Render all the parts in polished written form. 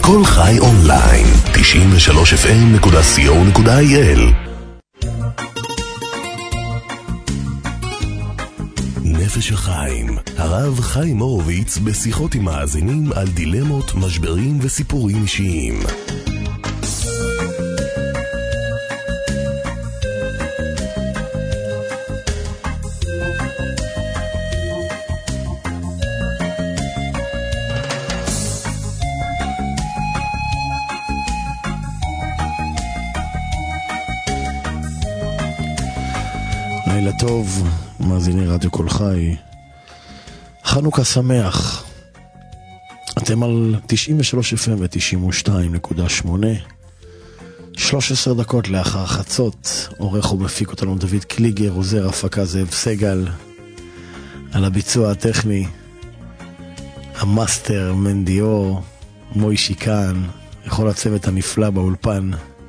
כל חי אונליין, 93fm.co.il. נפש החיים, הרב חיים הורוביץ בשיחות עם מאזינים על דילמות, משברים וסיפורים אישיים. לילה טוב, מאזיני רדיו כל חי, חנוכה שמח. אתם על 93 FM ו-92.8, 13 דקות לאחר חצות. עורך ומפיק אותנו דוד קליגר, עוזר הפקה זאב סגל, על הביצוע הטכני המאסטר מנדיור מוישי כאן, לכל הצוות הנפלא באולפן.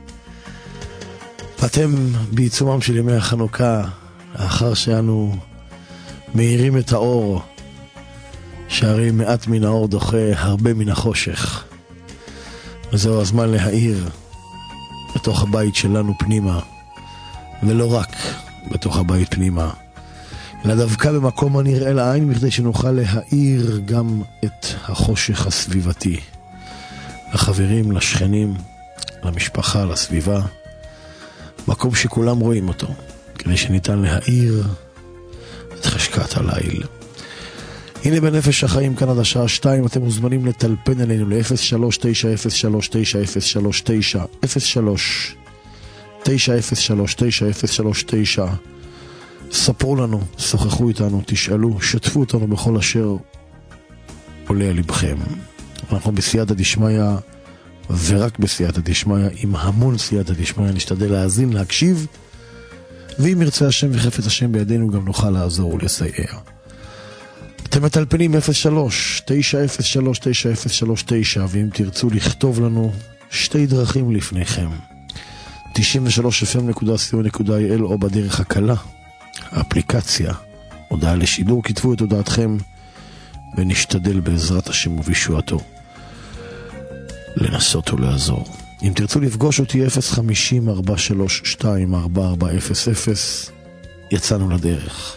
ואתם בעיצומם של ימי החנוכה, לאחר שאנו מאירים את האור, שהרי מעט מן האור דוחה הרבה מן החושך, וזהו הזמן להאיר בתוך הבית שלנו פנימה, ולא רק בתוך הבית פנימה, אלא דווקא במקום הנראה לעין, בכדי שנוכל להאיר גם את החושך הסביבתי, לחברים, לשכנים, למשפחה, לסביבה, מקום שכולם רואים אותו, כדי שניתן להאיר את חשכת הליל. הנה בנפש החיים כאן עד השעה 2, אתם מוזמנים לטלפן אלינו ל-03-903-9039 03-903-9039. ספרו לנו, שוחחו איתנו, תשאלו, שתפו אותנו בכל אשר עולה על לבכם. אנחנו בסייעתא דשמיא, ורק בסייעתא דשמיא, עם המון סייעתא דשמיא, נשתדל להאזין, להקשיב, ואם ירצה השם וחפץ השם בידינו גם נוכל לעזור ולסייע. אתם מטלפנים 03-903-9039, ואם תרצו לכתוב לנו, שתי דרכים לפניכם, 93fm.co.il או בדרך הקלה, האפליקציה, הודעה לשידור, כתבו את הודעתכם ונשתדל בעזרת השם ובישועתו לנסות ולעזור. אם תרצו לפגוש אותי 050-432-4400, יצאנו לדרך.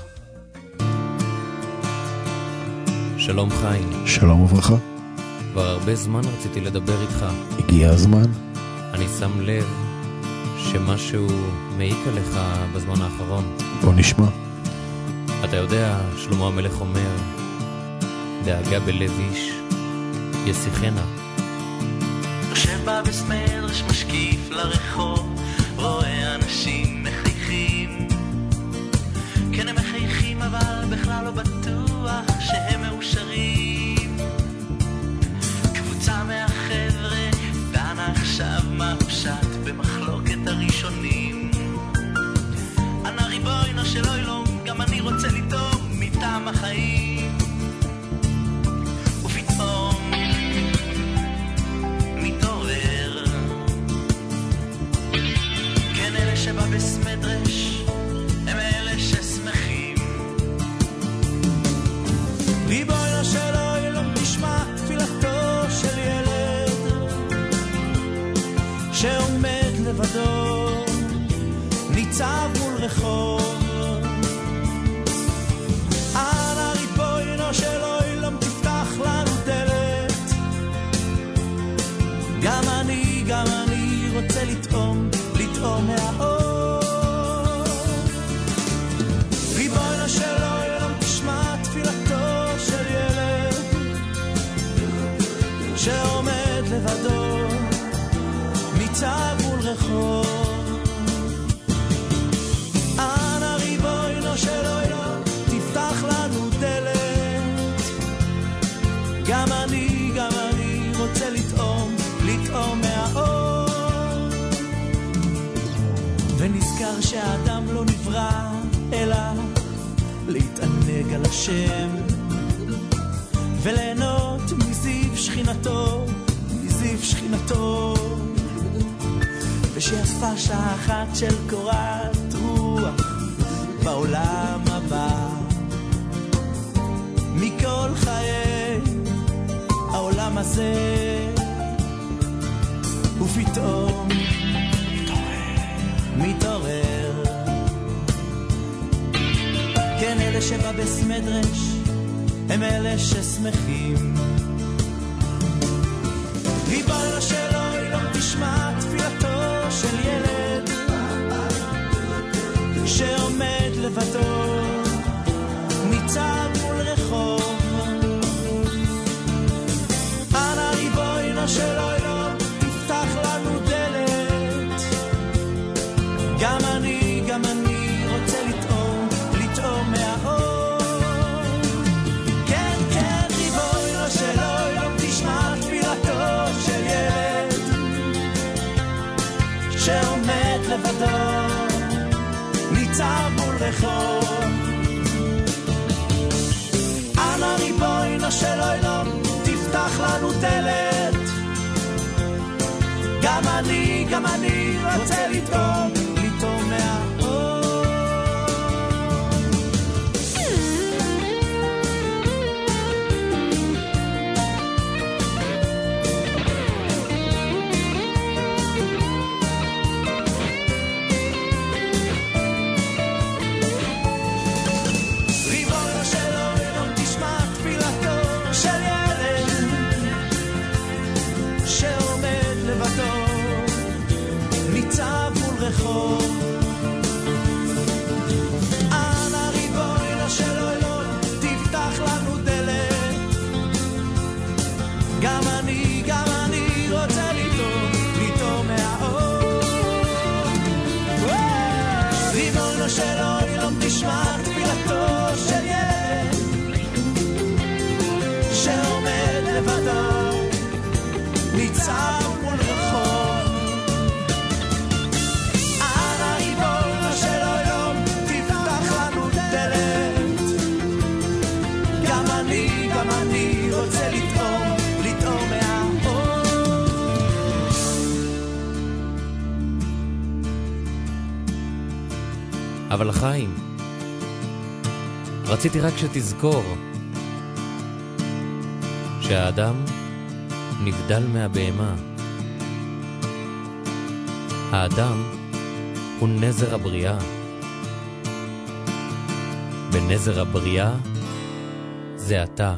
שלום חיים. שלום וברכה. כבר הרבה זמן רציתי לדבר איתך. הגיע הזמן. אני שם לב שמשהו מעיק עליך בזמן האחרון. בוא נשמע. אתה יודע, שלמה המלך אומר, דאגה בלב איש ישיחנה. יושב בה בסמדרש, משקיף לרחוב, רואה אנשים מחייכים. כן הם מחייכים, אבל בכלל לא בטוח שהם מאושרים. קבוצה מהחבר'ה דנה עכשיו מה פשט במחלוקת הראשונים. אנא ריבונו של עולם, גם אני רוצה לטעום מטעם החיים. ופתאום מתעורר, כן אלה שבא בסמדרש הם אלה ששמחים. ריבונו של עולם, תשמע תפילתו של ילד שעומד לבדו, ניצב מול רחוב. אנא ריבונו של עולם, תפתח לנו דלת. גם אני רוצה לטעום מהאור. ריבונו של עולם, תשמע תפילתו של ילד שעומד לבדו, ניצב מול רחוב. אנא ריבונו של עולם, תפתח לנו דלת. גם אני רוצה לטעום מהאור. ונזכר שהאדם לא נברא אלא להתענג על השם וליהנות מזיו שכינתו, ושיפה שעה אחת של קורת רוח בעולם הבא. מכל חיי העולם הזה בסמדרש הם אלה ששמחים. ריבונו של עולם תשמע תפילתו של ילד שעומד לבדו ניצב מול רחוב. אנא ריבונו של עולם תפתח לנו דלת. גם אני רוצה לטעום מהאור. כן, כן, ריבונו של עולם תשמע תפילתו של ילד שעומד לבדו ניצב מול רחוב. אנא ריבונו של עולם תפתח לנו דלת. גם אני רוצה לטעום מהאור. ריבונו של עולם תשמע תפילתו של ילד שעומד לבדו ניצב מול רחוב. אנא ריבונו של עולם תפתח לנו דלת. גם אני רוצה לטעום מהאור. ריבונו של עולם תשמע תפילתו של ילד שעומד לבדו ניצב מול רחוב. אנא ריבונו של עולם תפתח לנו דלת. גם אני רוצה לטעום מהאור. אבל חיים, רציתי רק שתזכור שהאדם נבדל מהבהמה. האדם הוא נזר הבריאה. בנזר הבריאה זה אתה.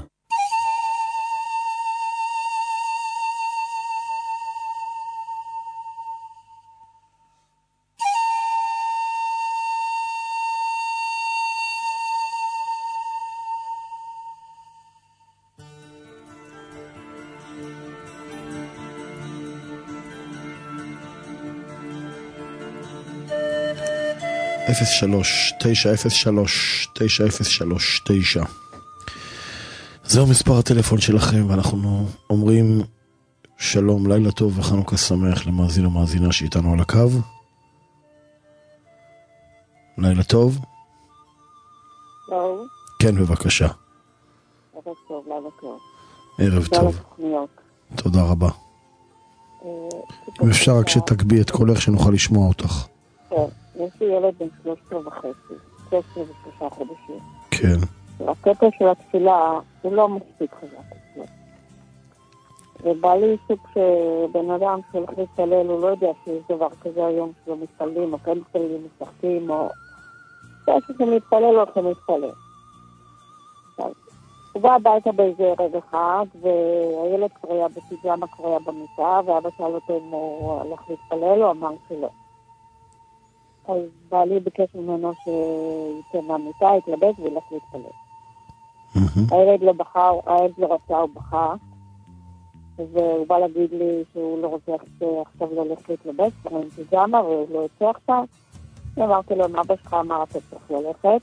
אפס 3-903-9039. זהו מספר הטלפון שלכם, ואנחנו אומרים שלום, לילה טוב וחנוכה שמח למאזין ומאזינה שאיתנו על הקו. לילה טוב. טוב. כן, בבקשה. ערב טוב, לילה טוב. ערב טוב. תודה רבה. אם אפשר רק שתגבי את קולך שנוכל לשמוע אותך. כן, יש לי ילד בן 13 חודשים. כן. הקטע של התפילה הוא לא מספיק חזק. ובא לי סוג שבן אדם שהולך להתפלל, הוא לא יודע שיש דבר כזה היום שלא מתפללים, או כן מתפללים, משחקים, או... שזה מתפלל או שמתפלל. הוא בא הביתה באיזה ערב אחד, והילד כבר היה בפיג'מה, כבר היה במיטה, ואבא שאל אותו אם הוא הלך להתפלל, הוא אמר שלא. אז בעלי ביקש ממנו שיצא מהמיטה, יתלבש וילך להתפלל. הילד לא בכה, הילד לא רצה, הוא בכה, והוא בא להגיד לי שהוא לא רוצה עכשיו ללכת להתלבש, כבר עם פיג'מה, והוא לא יוצא עכשיו. אמרתי לו, מה אבא שלך אמר, אתה צריך ללכת?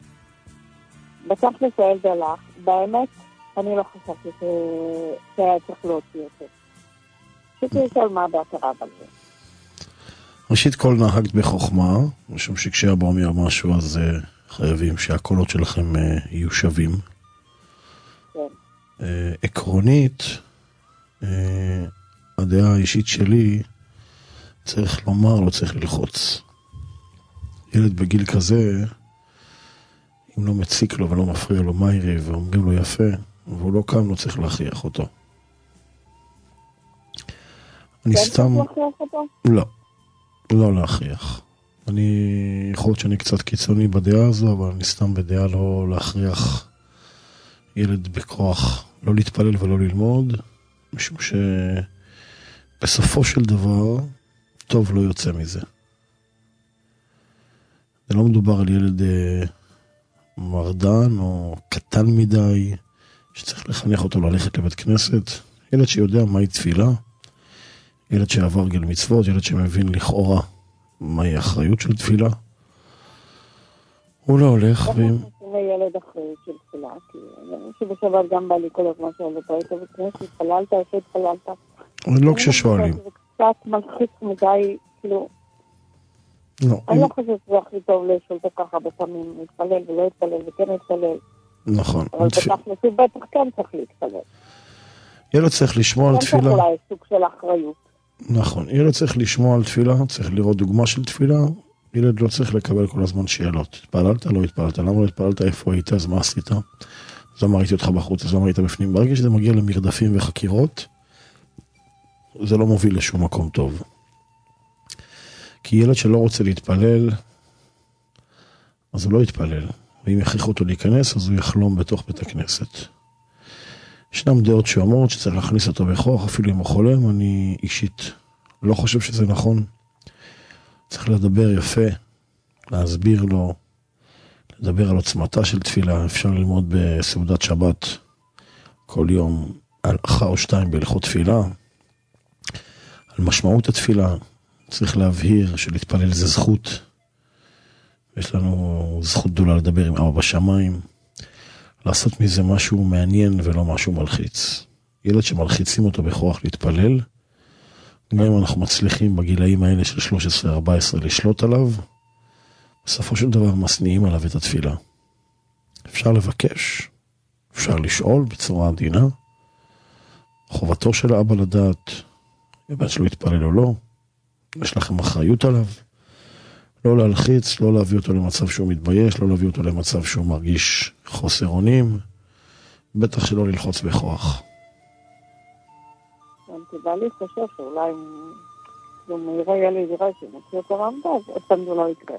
בסוף שהילד הלך, באמת, אני לא חשבתי שהיה צריך להוציא אותו. רציתי לשאול מה בהתרה בזה. ראשית כל נהגת בחוכמה, משום שכשאבא אומר משהו אז חייבים שהקולות שלכם יהיו שווים. כן. עקרונית, הדעה האישית שלי, צריך לומר, לא צריך ללחוץ. ילד בגיל כזה, אם לא מציק לו ולא מפריע לו מיירי ואומרים לו יפה, והוא לא קם, לא צריך להכריח אותו. אני סתם... צריך להכריח אותו? לא, לא להכריח. יכול להיות שאני קצת קיצוני בדעה הזו, אבל אני סתם בדעה לא להכריח ילד בכוח, לא להתפלל ולא ללמוד, משום שבסופו של דבר, טוב לא יוצא מזה. זה לא מדובר על ילד מרדן או קטן מדי, שצריך לחנך אותו ללכת לבית כנסת. ילד שיודע מהי תפילה, ילד שעבר גל מצוות, ילד שמבין לכאורה מהי האחריות של תפילה. הוא לא הולך ואם... ילד אחריות של תפילה, כי שבשבת גם בא לי כל הזמן שאלה, אתה היית בכנסת, התפללת, איפה התפללת? לא כששואלים. זה קצת מלחיץ מדי, כאילו... לא. אני לא חושבת שזה הכי טוב לשאול את ככה בפעמים, להתפלל ולא להתפלל וכן להתפלל. נכון. אבל בתכלס בטח כן צריך להתפלל. ילד צריך לשמוע על תפילה. כן צריך אולי סוג של אחריות. נכון. ילד צריך לשמוע על תפילה, צריך לראות דוגמה של תפילה. ילד לא צריך לקבל כל הזמן שאלות. התפללת, לא התפללת, למה לא התפללת, איפה היית, אז מה עשית? אז למה ראיתי אותך בחוץ, אז למה היית בפנים? ברגע שזה מגיע למרדפים וחקירות, זה לא מוביל לשום מקום טוב. כי ילד שלא רוצה להתפלל, אז הוא לא יתפלל. ואם יכריחו אותו להיכנס, אז הוא יחלום בתוך בית הכנסת. ישנם דעות שאומרות שצריך להכניס אותו בכוח, אפילו אם הוא חולם. אני אישית לא חושב שזה נכון. צריך לדבר יפה, להסביר לו, לדבר על עוצמתה של תפילה. אפשר ללמוד בסעודת שבת כל יום הלכה או שתיים בהלכות תפילה, על משמעות התפילה. צריך להבהיר שלהתפלל זה זכות. יש לנו זכות גדולה לדבר עם אבא בשמיים, לעשות מזה משהו מעניין ולא משהו מלחיץ. ילד שמלחיצים אותו בכוח להתפלל, גם אם אנחנו מצליחים בגילאים האלה של 13-14 לשלוט עליו, בסופו של דבר מסניעים עליו את התפילה. אפשר לבקש, אפשר לשאול בצורה עדינה, חובתו של האבא לדעת, אם שלא יתפלל או לא, יש לכם אחריות עליו, לא להלחיץ, לא להביא אותו למצב שהוא מתבייש, לא להביא אותו למצב שהוא מרגיש חוסר אונים, בטח שלא ללחוץ בכוח. בא לי חושב שאולי אם הוא יראה ילד יראה שמוציא אותו רמדה, אז אצלם זה לא יקרה.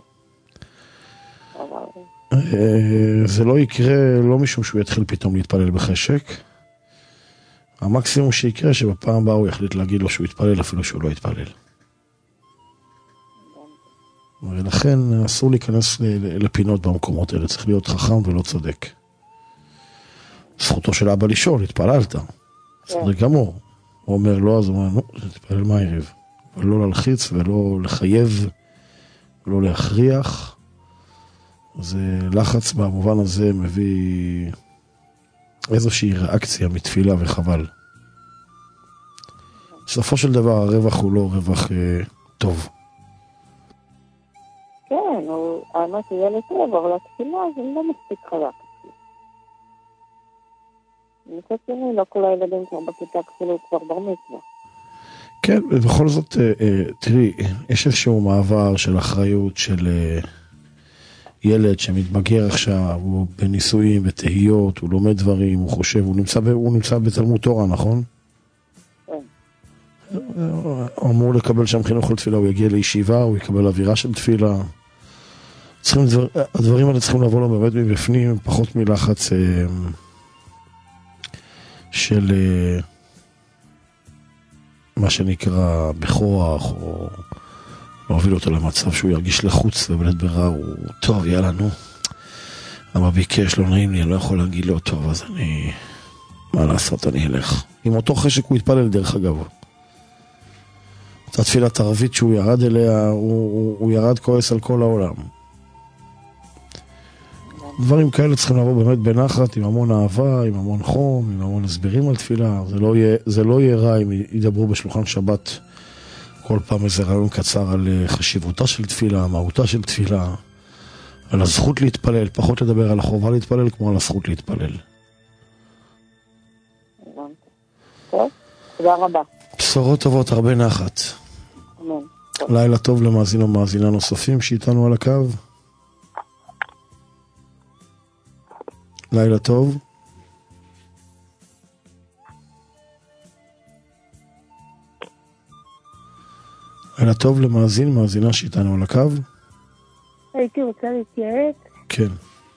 זה לא יקרה לא משום שהוא יתחיל פתאום להתפלל בחשק. המקסימום שיקרה שבפעם הבאה הוא יחליט להגיד לו שהוא יתפלל אפילו שהוא לא יתפלל. ולכן אסור להיכנס לפינות במקומות האלה, צריך להיות חכם ולא צודק. זכותו של אבא לשאול, התפללת. בסדר גמור. הוא אומר לא, אז הוא אומר, תתפלל מה הערב. אבל לא להלחיץ ולא לחייב, ולא להכריח. זה לחץ במובן הזה מביא איזושהי ריאקציה מתפילה וחבל. בסופו של דבר הרווח הוא לא רווח טוב. כן, האמת הוא ילד טוב, אבל התפילה זה לא מספיק חזק. מצד שני, לא כל הילדים כבר בכיתה כפילו כבר בר מצווה. כן, ובכל זאת, תראי, יש איזשהו מעבר של אחריות של ילד שמתבגר עכשיו, הוא בניסויים ותהיות, הוא לומד דברים, הוא חושב, הוא נמצא בתלמוד תורה, נכון? כן. הוא אמור לקבל שם חינוך לתפילה, הוא יגיע לישיבה, הוא יקבל אווירה של תפילה. הדברים האלה צריכים לבוא לו באמת מבפנים, פחות מלחץ של מה שנקרא בכוח, או להוביל אותו למצב שהוא ירגיש לחוץ ובלית ברירה, הוא טוב, יאללה, נו. אבא ביקש, לא נעים לי, אני לא יכול להגיד לו, טוב, אז אני... מה לעשות, אני אלך. עם אותו חשק הוא יתפלל דרך אגב. אותה תפילת ערבית שהוא ירד אליה, הוא ירד כועס על כל העולם. דברים כאלה צריכים לבוא באמת בנחת, עם המון אהבה, עם המון חום, עם המון הסברים על תפילה. זה לא יהיה רע אם ידברו בשולחן שבת כל פעם איזה רעיון קצר על חשיבותה של תפילה, מהותה של תפילה, על הזכות להתפלל, פחות לדבר על החובה להתפלל כמו על הזכות להתפלל. טוב, תודה רבה. בשורות טובות, הרבה נחת. אמן. לילה טוב למאזין או מאזינה נוספים שאיתנו על הקו. לילה טוב. לילה טוב למאזין, מאזינה שאיתנו על הקו. הייתי רוצה להתייעץ. כן.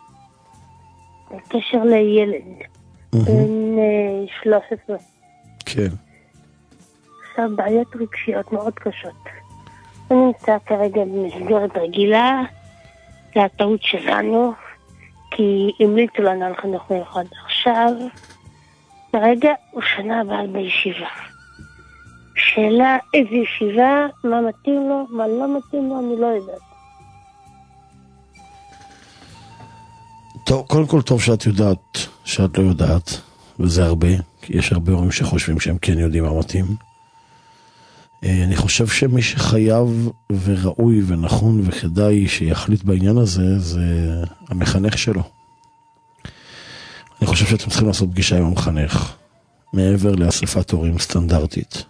בקשר לילד. בן 13. כן. עכשיו בעיות רגשיות מאוד קשות. הוא נמצא כרגע במסגרת רגילה. זה הטעות שלנו. כי המליצו לנו על חינוך מיוחד. עכשיו, כרגע הוא שנה הבאה בישיבה. שאלה איזה ישיבה, מה מתאים לו, מה לא מתאים לו, אני לא יודעת. טוב, קודם כל טוב שאת יודעת שאת לא יודעת, וזה הרבה, כי יש הרבה הורים שחושבים שהם כן יודעים מה מתאים. אני חושב שמי שחייב וראוי ונכון וכדאי שיחליט בעניין הזה, זה המחנך שלו. אני חושב שאתם צריכים לעשות פגישה עם המחנך, מעבר לאספת הורים סטנדרטית.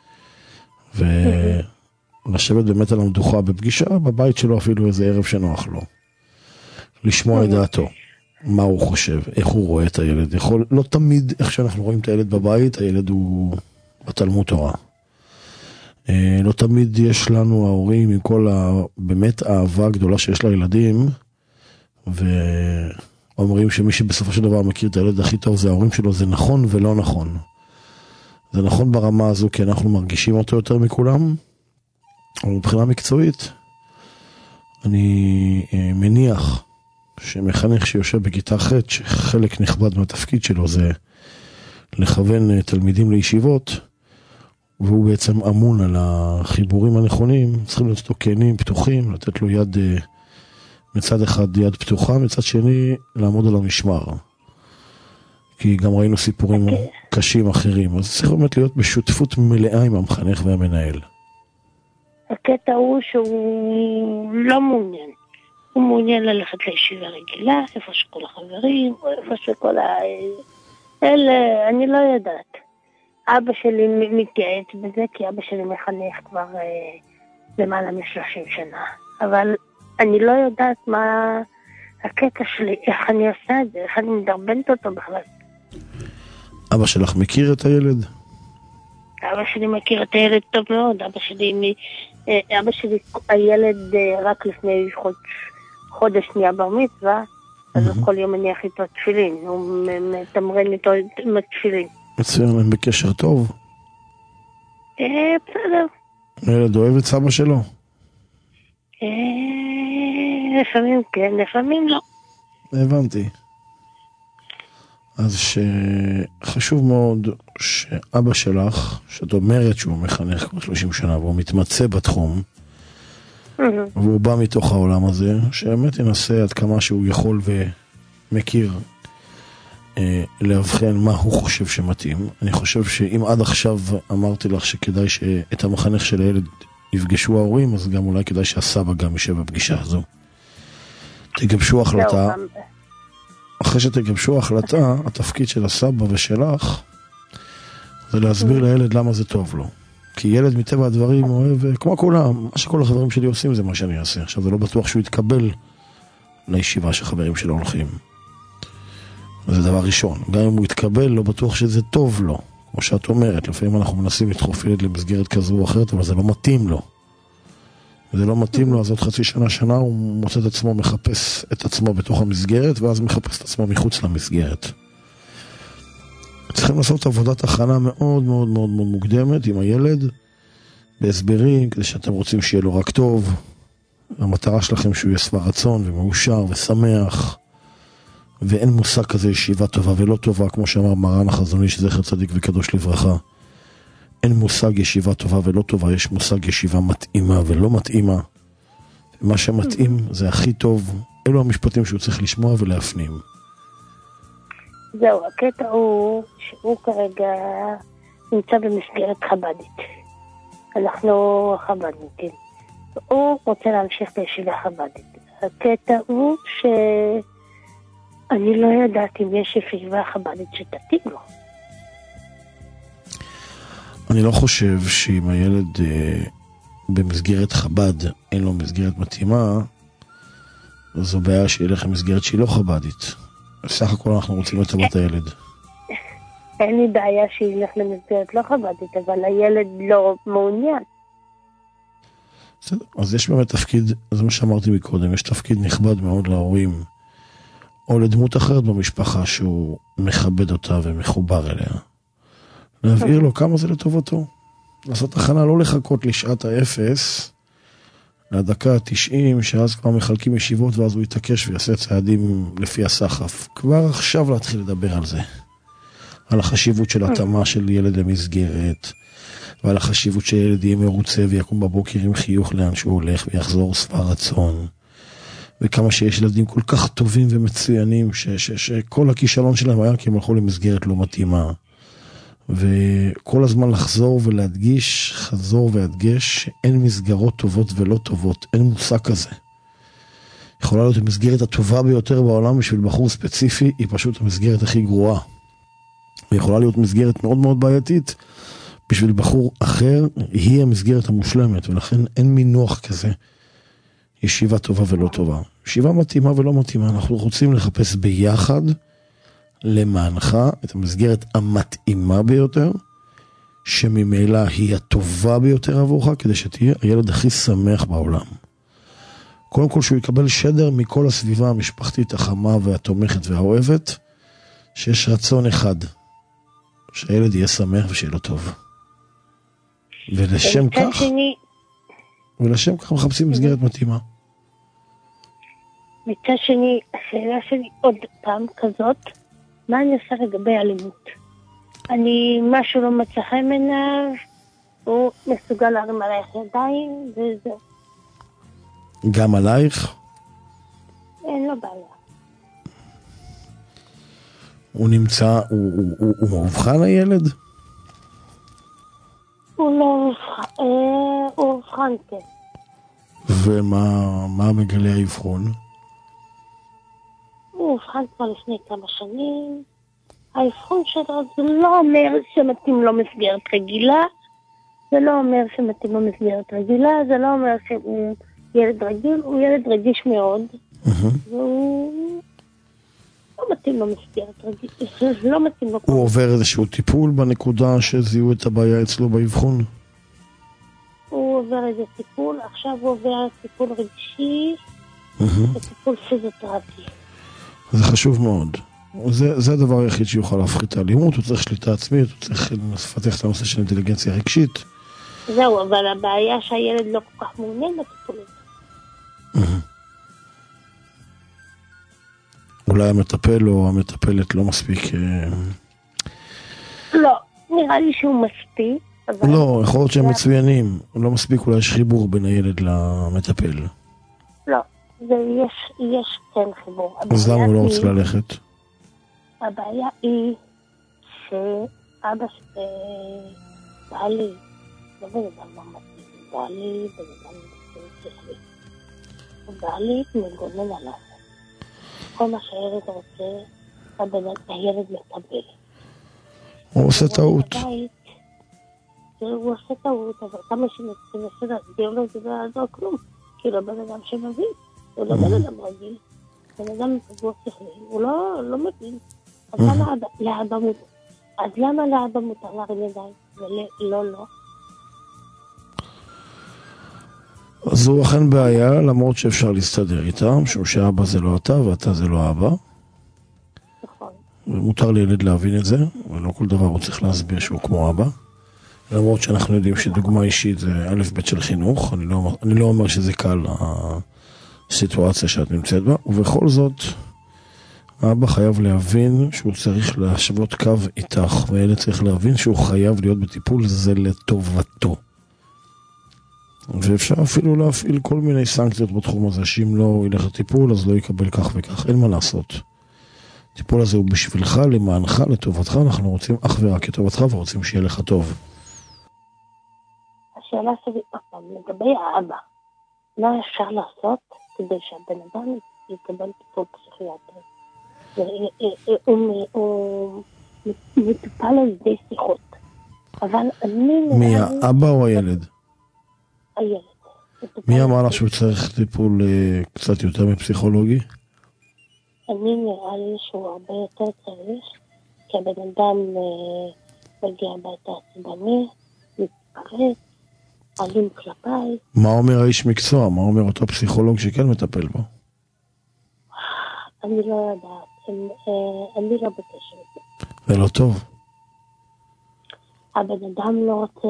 ולשבת באמת על המדוכה בפגישה, בבית שלו אפילו איזה ערב שנוח לו. לשמוע את דעתו, מה הוא חושב, איך הוא רואה את הילד. לא תמיד איך שאנחנו רואים את הילד בבית, הילד הוא בתלמוד תורה. לא תמיד יש לנו ההורים עם כל באמת האהבה הגדולה שיש לילדים, ואומרים שמי שבסופו של דבר מכיר את הילד הכי טוב זה ההורים שלו, זה נכון ולא נכון. זה נכון ברמה הזו כי אנחנו מרגישים אותו יותר מכולם, אבל מבחינה מקצועית, אני מניח שמחנך שיושב בכיתה ח' שחלק נכבד מהתפקיד שלו זה לכוון תלמידים לישיבות, והוא בעצם אמון על החיבורים הנכונים, צריכים להיות אותו כנים, פתוחים, לתת לו יד, מצד אחד יד פתוחה, מצד שני לעמוד על המשמר. כי גם ראינו סיפורים קשים אחרים, אז צריך באמת להיות בשותפות מלאה עם המחנך והמנהל. הקטע הוא שהוא לא מעוניין. הוא מעוניין ללכת לישיבה רגילה, איפה שכל החברים, או איפה שכל אלה, אני לא יודעת. אבא שלי מתייעץ בזה, כי אבא שלי מחנך כבר למעלה מ-30 שנה. אבל אני לא יודעת מה הקטע שלי, איך אני עושה את זה, איך אני מדרבנת אותו בכלל. אבא שלך מכיר את הילד? אבא שלי מכיר את הילד טוב מאוד. אבא שלי הילד רק לפני חודש נהיה בר מצווה, אז הוא כל יום מניח איתו תפילין, הוא מתמרן איתו עם התפילין. מצוין, הם בקשר טוב? בסדר. הילד אוהב את סבא שלו? לפעמים כן, לפעמים לא. הבנתי. אז שחשוב מאוד שאבא שלך, שאת אומרת שהוא מחנך כבר 30 שנה והוא מתמצא בתחום, והוא בא מתוך העולם הזה, שבאמת ינסה עד כמה שהוא יכול ומכיר להבחן מה הוא חושב שמתאים. אני חושב שאם עד עכשיו אמרתי לך שכדאי שאת המחנך של הילד יפגשו ההורים, אז גם אולי כדאי שהסבא גם יישב בפגישה הזו. תגבשו החלטה. אחרי שתגבשו החלטה, התפקיד של הסבא ושלך זה להסביר לילד למה זה טוב לו. כי ילד מטבע הדברים אוהב, כמו כולם, מה שכל החברים שלי עושים זה מה שאני אעשה. עכשיו זה לא בטוח שהוא יתקבל לישיבה שחברים שלו הולכים. זה דבר ראשון. גם אם הוא יתקבל, לא בטוח שזה טוב לו. כמו שאת אומרת, לפעמים אנחנו מנסים לדחוף ילד למסגרת כזו או אחרת, אבל זה לא מתאים לו. זה לא מתאים לו, אז עוד חצי שנה הוא מוצא את עצמו, מחפש את עצמו בתוך המסגרת, ואז מחפש את עצמו מחוץ למסגרת. צריכים לעשות עבודת הכנה מאוד מאוד מאוד מאוד מוקדמת עם הילד, בהסברים, כדי שאתם רוצים שיהיה לו רק טוב. המטרה שלכם שהוא יהיה שבע רצון ומאושר ושמח, ואין מושג כזה ישיבה טובה ולא טובה, כמו שאמר מרן החזון איש זכר צדיק וקדוש לברכה. אין מושג ישיבה טובה ולא טובה, יש מושג ישיבה מתאימה ולא מתאימה. מה שמתאים זה הכי טוב. אלו המשפטים שהוא צריך לשמוע ולהפנים. זהו, הקטע הוא שהוא כרגע נמצא במסגרת חבדית. אנחנו חבדניקים. הוא רוצה להמשיך בישיבה חבדית. הקטע הוא שאני לא יודעת אם יש ישיבה חבדית שתתאים לו. אני לא חושב שאם הילד במסגרת חב"ד אין לו מסגרת מתאימה, זו בעיה שילך למסגרת שהיא לא חב"דית. בסך הכל אנחנו רוצים לטובת הילד. אין לי בעיה שילך למסגרת לא חב"דית, אבל הילד לא מעוניין. בסדר, אז יש באמת תפקיד, זה מה שאמרתי מקודם, יש תפקיד נכבד מאוד להורים, או לדמות אחרת במשפחה שהוא מכבד אותה ומחובר אליה. להבהיר לו כמה זה לטובתו. לעשות הכנה, לא לחכות לשעת האפס, לדקה ה-90, שאז כבר מחלקים ישיבות, ואז הוא יתעקש ויעשה צעדים לפי הסחף. כבר עכשיו להתחיל לדבר על זה. על החשיבות של התאמה של ילד למסגרת, ועל החשיבות שילד יהיה מרוצה ויקום בבוקר עם חיוך לאן שהוא הולך ויחזור שבע רצון. וכמה שיש ילדים כל כך טובים ומצוינים שכל הכישלון שלהם היה כי הם הלכו למסגרת לא מתאימה. וכל הזמן לחזור ולהדגיש, חזור והדגש, שאין מסגרות טובות ולא טובות, אין מושג כזה. יכולה להיות המסגרת הטובה ביותר בעולם בשביל בחור ספציפי, היא פשוט המסגרת הכי גרועה. ויכולה להיות מסגרת מאוד מאוד בעייתית, בשביל בחור אחר, היא המסגרת המושלמת, ולכן אין מינוח כזה, ישיבה טובה ולא טובה. ישיבה מתאימה ולא מתאימה, אנחנו רוצים לחפש ביחד, למענך, את המסגרת המתאימה ביותר, שממילא היא הטובה ביותר עבורך, כדי שתהיה הילד הכי שמח בעולם. קודם כל שהוא יקבל שדר מכל הסביבה המשפחתית החמה והתומכת והאוהבת, שיש רצון אחד, שהילד יהיה שמח ושיהיה לו טוב. ולשם כך מחפשים מסגרת מתאימה. מצד שני, השאלה שלי עוד פעם כזאת, מה אני עושה לגבי אלימות? משהו לא מצא חן עיניו, הוא מסוגל להרים עלייך ידיים, וזה. גם עלייך? אין לו בעיה. הוא נמצא, הוא מאובחן הילד? הוא לא הוא אובחן, כן. ומה מגלה האבחון? הוא אובחן כבר לפני כמה שנים. האבחון שלו זה לא אומר שמתאים לו מסגרת רגילה, זה לא אומר שמתאים לו מסגרת רגילה, זה לא אומר שהוא ילד רגיל, הוא ילד רגיש מאוד, והוא לא מתאים לו מסגרת רגילה, לא מתאים לו. הוא עובר איזשהו טיפול בנקודה שזיהו את הבעיה אצלו באבחון? הוא עובר איזה טיפול, עכשיו הוא עובר טיפול רגשי, וטיפול פיזיותרפי. זה חשוב מאוד. זה הדבר היחיד שיוכל להפחית את האלימות, הוא צריך שליטה עצמית, הוא צריך לפתח את הנושא של אינטליגנציה רגשית. זהו, אבל הבעיה שהילד לא כל כך מעוניין בטיפול הזה. אולי המטפל או המטפלת לא מספיק... לא, נראה לי שהוא מספיק. לא, יכול להיות שהם מצוינים, לא מספיק, אולי יש חיבור בין הילד למטפל. לא, יש כן חיבור. אז למה הוא לא רוצה ללכת? הבעיה היא שאבא בעלי, לא בנאדם לא מתאים, בעלי בנאדם שכלי. בעלי מגונן עליו. כל מה שהילד רוצה, הילד מקבל. הוא עושה טעות. הוא עושה טעות, אבל כמה שמנסה להסביר לו זה לא יעזור כלום. כי לא בן אדם שמבין, הוא לא בן אדם רגיל. בן אדם פגוע שכלי, הוא לא מבין. אז למה לאבא מותר להרים ידיים ולא לא? אז זו אכן בעיה, למרות שאפשר להסתדר איתם, משום שאבא זה לא אתה ואתה זה לא אבא. נכון. ומותר לילד להבין את זה, ולא כל דבר הוא צריך להסביר שהוא כמו אבא. למרות שאנחנו יודעים שדוגמה אישית זה א' ב' של חינוך, אני לא אומר שזה קל הסיטואציה שאת נמצאת בה, ובכל זאת, האבא חייב להבין שהוא צריך להשוות קו איתך, והילד צריך להבין שהוא חייב להיות בטיפול, זה לטובתו. ואפשר אפילו להפעיל כל מיני סנקציות בתחום הזה, שאם לא ילך לטיפול, אז לא יקבל כך וכך, אין מה לעשות. הטיפול הזה הוא בשבילך, למענך, לטובתך, אנחנו רוצים אך ורק לטובתך, ורוצים שיהיה לך טוב. השאלה שלי, לגבי האבא, מה אפשר לעשות כדי שהבן אדם יקבל טיפול פסיכיאטרי? הוא מטופל על ידי שיחות. אבל מי, האבא או הילד? הילד. מי אמר לך שהוא צריך טיפול קצת יותר מפסיכולוגי? אני נראה לי שהוא הרבה יותר צריך, כי הבן אדם מגיע הביתה עצבני, מתפרץ. אלים כלפיי. מה אומר האיש מקצוע? מה אומר אותו פסיכולוג שכן מטפל בו? אני לא יודעת, אני לא בקשר איתו. זה לא טוב. הבן אדם לא רוצה,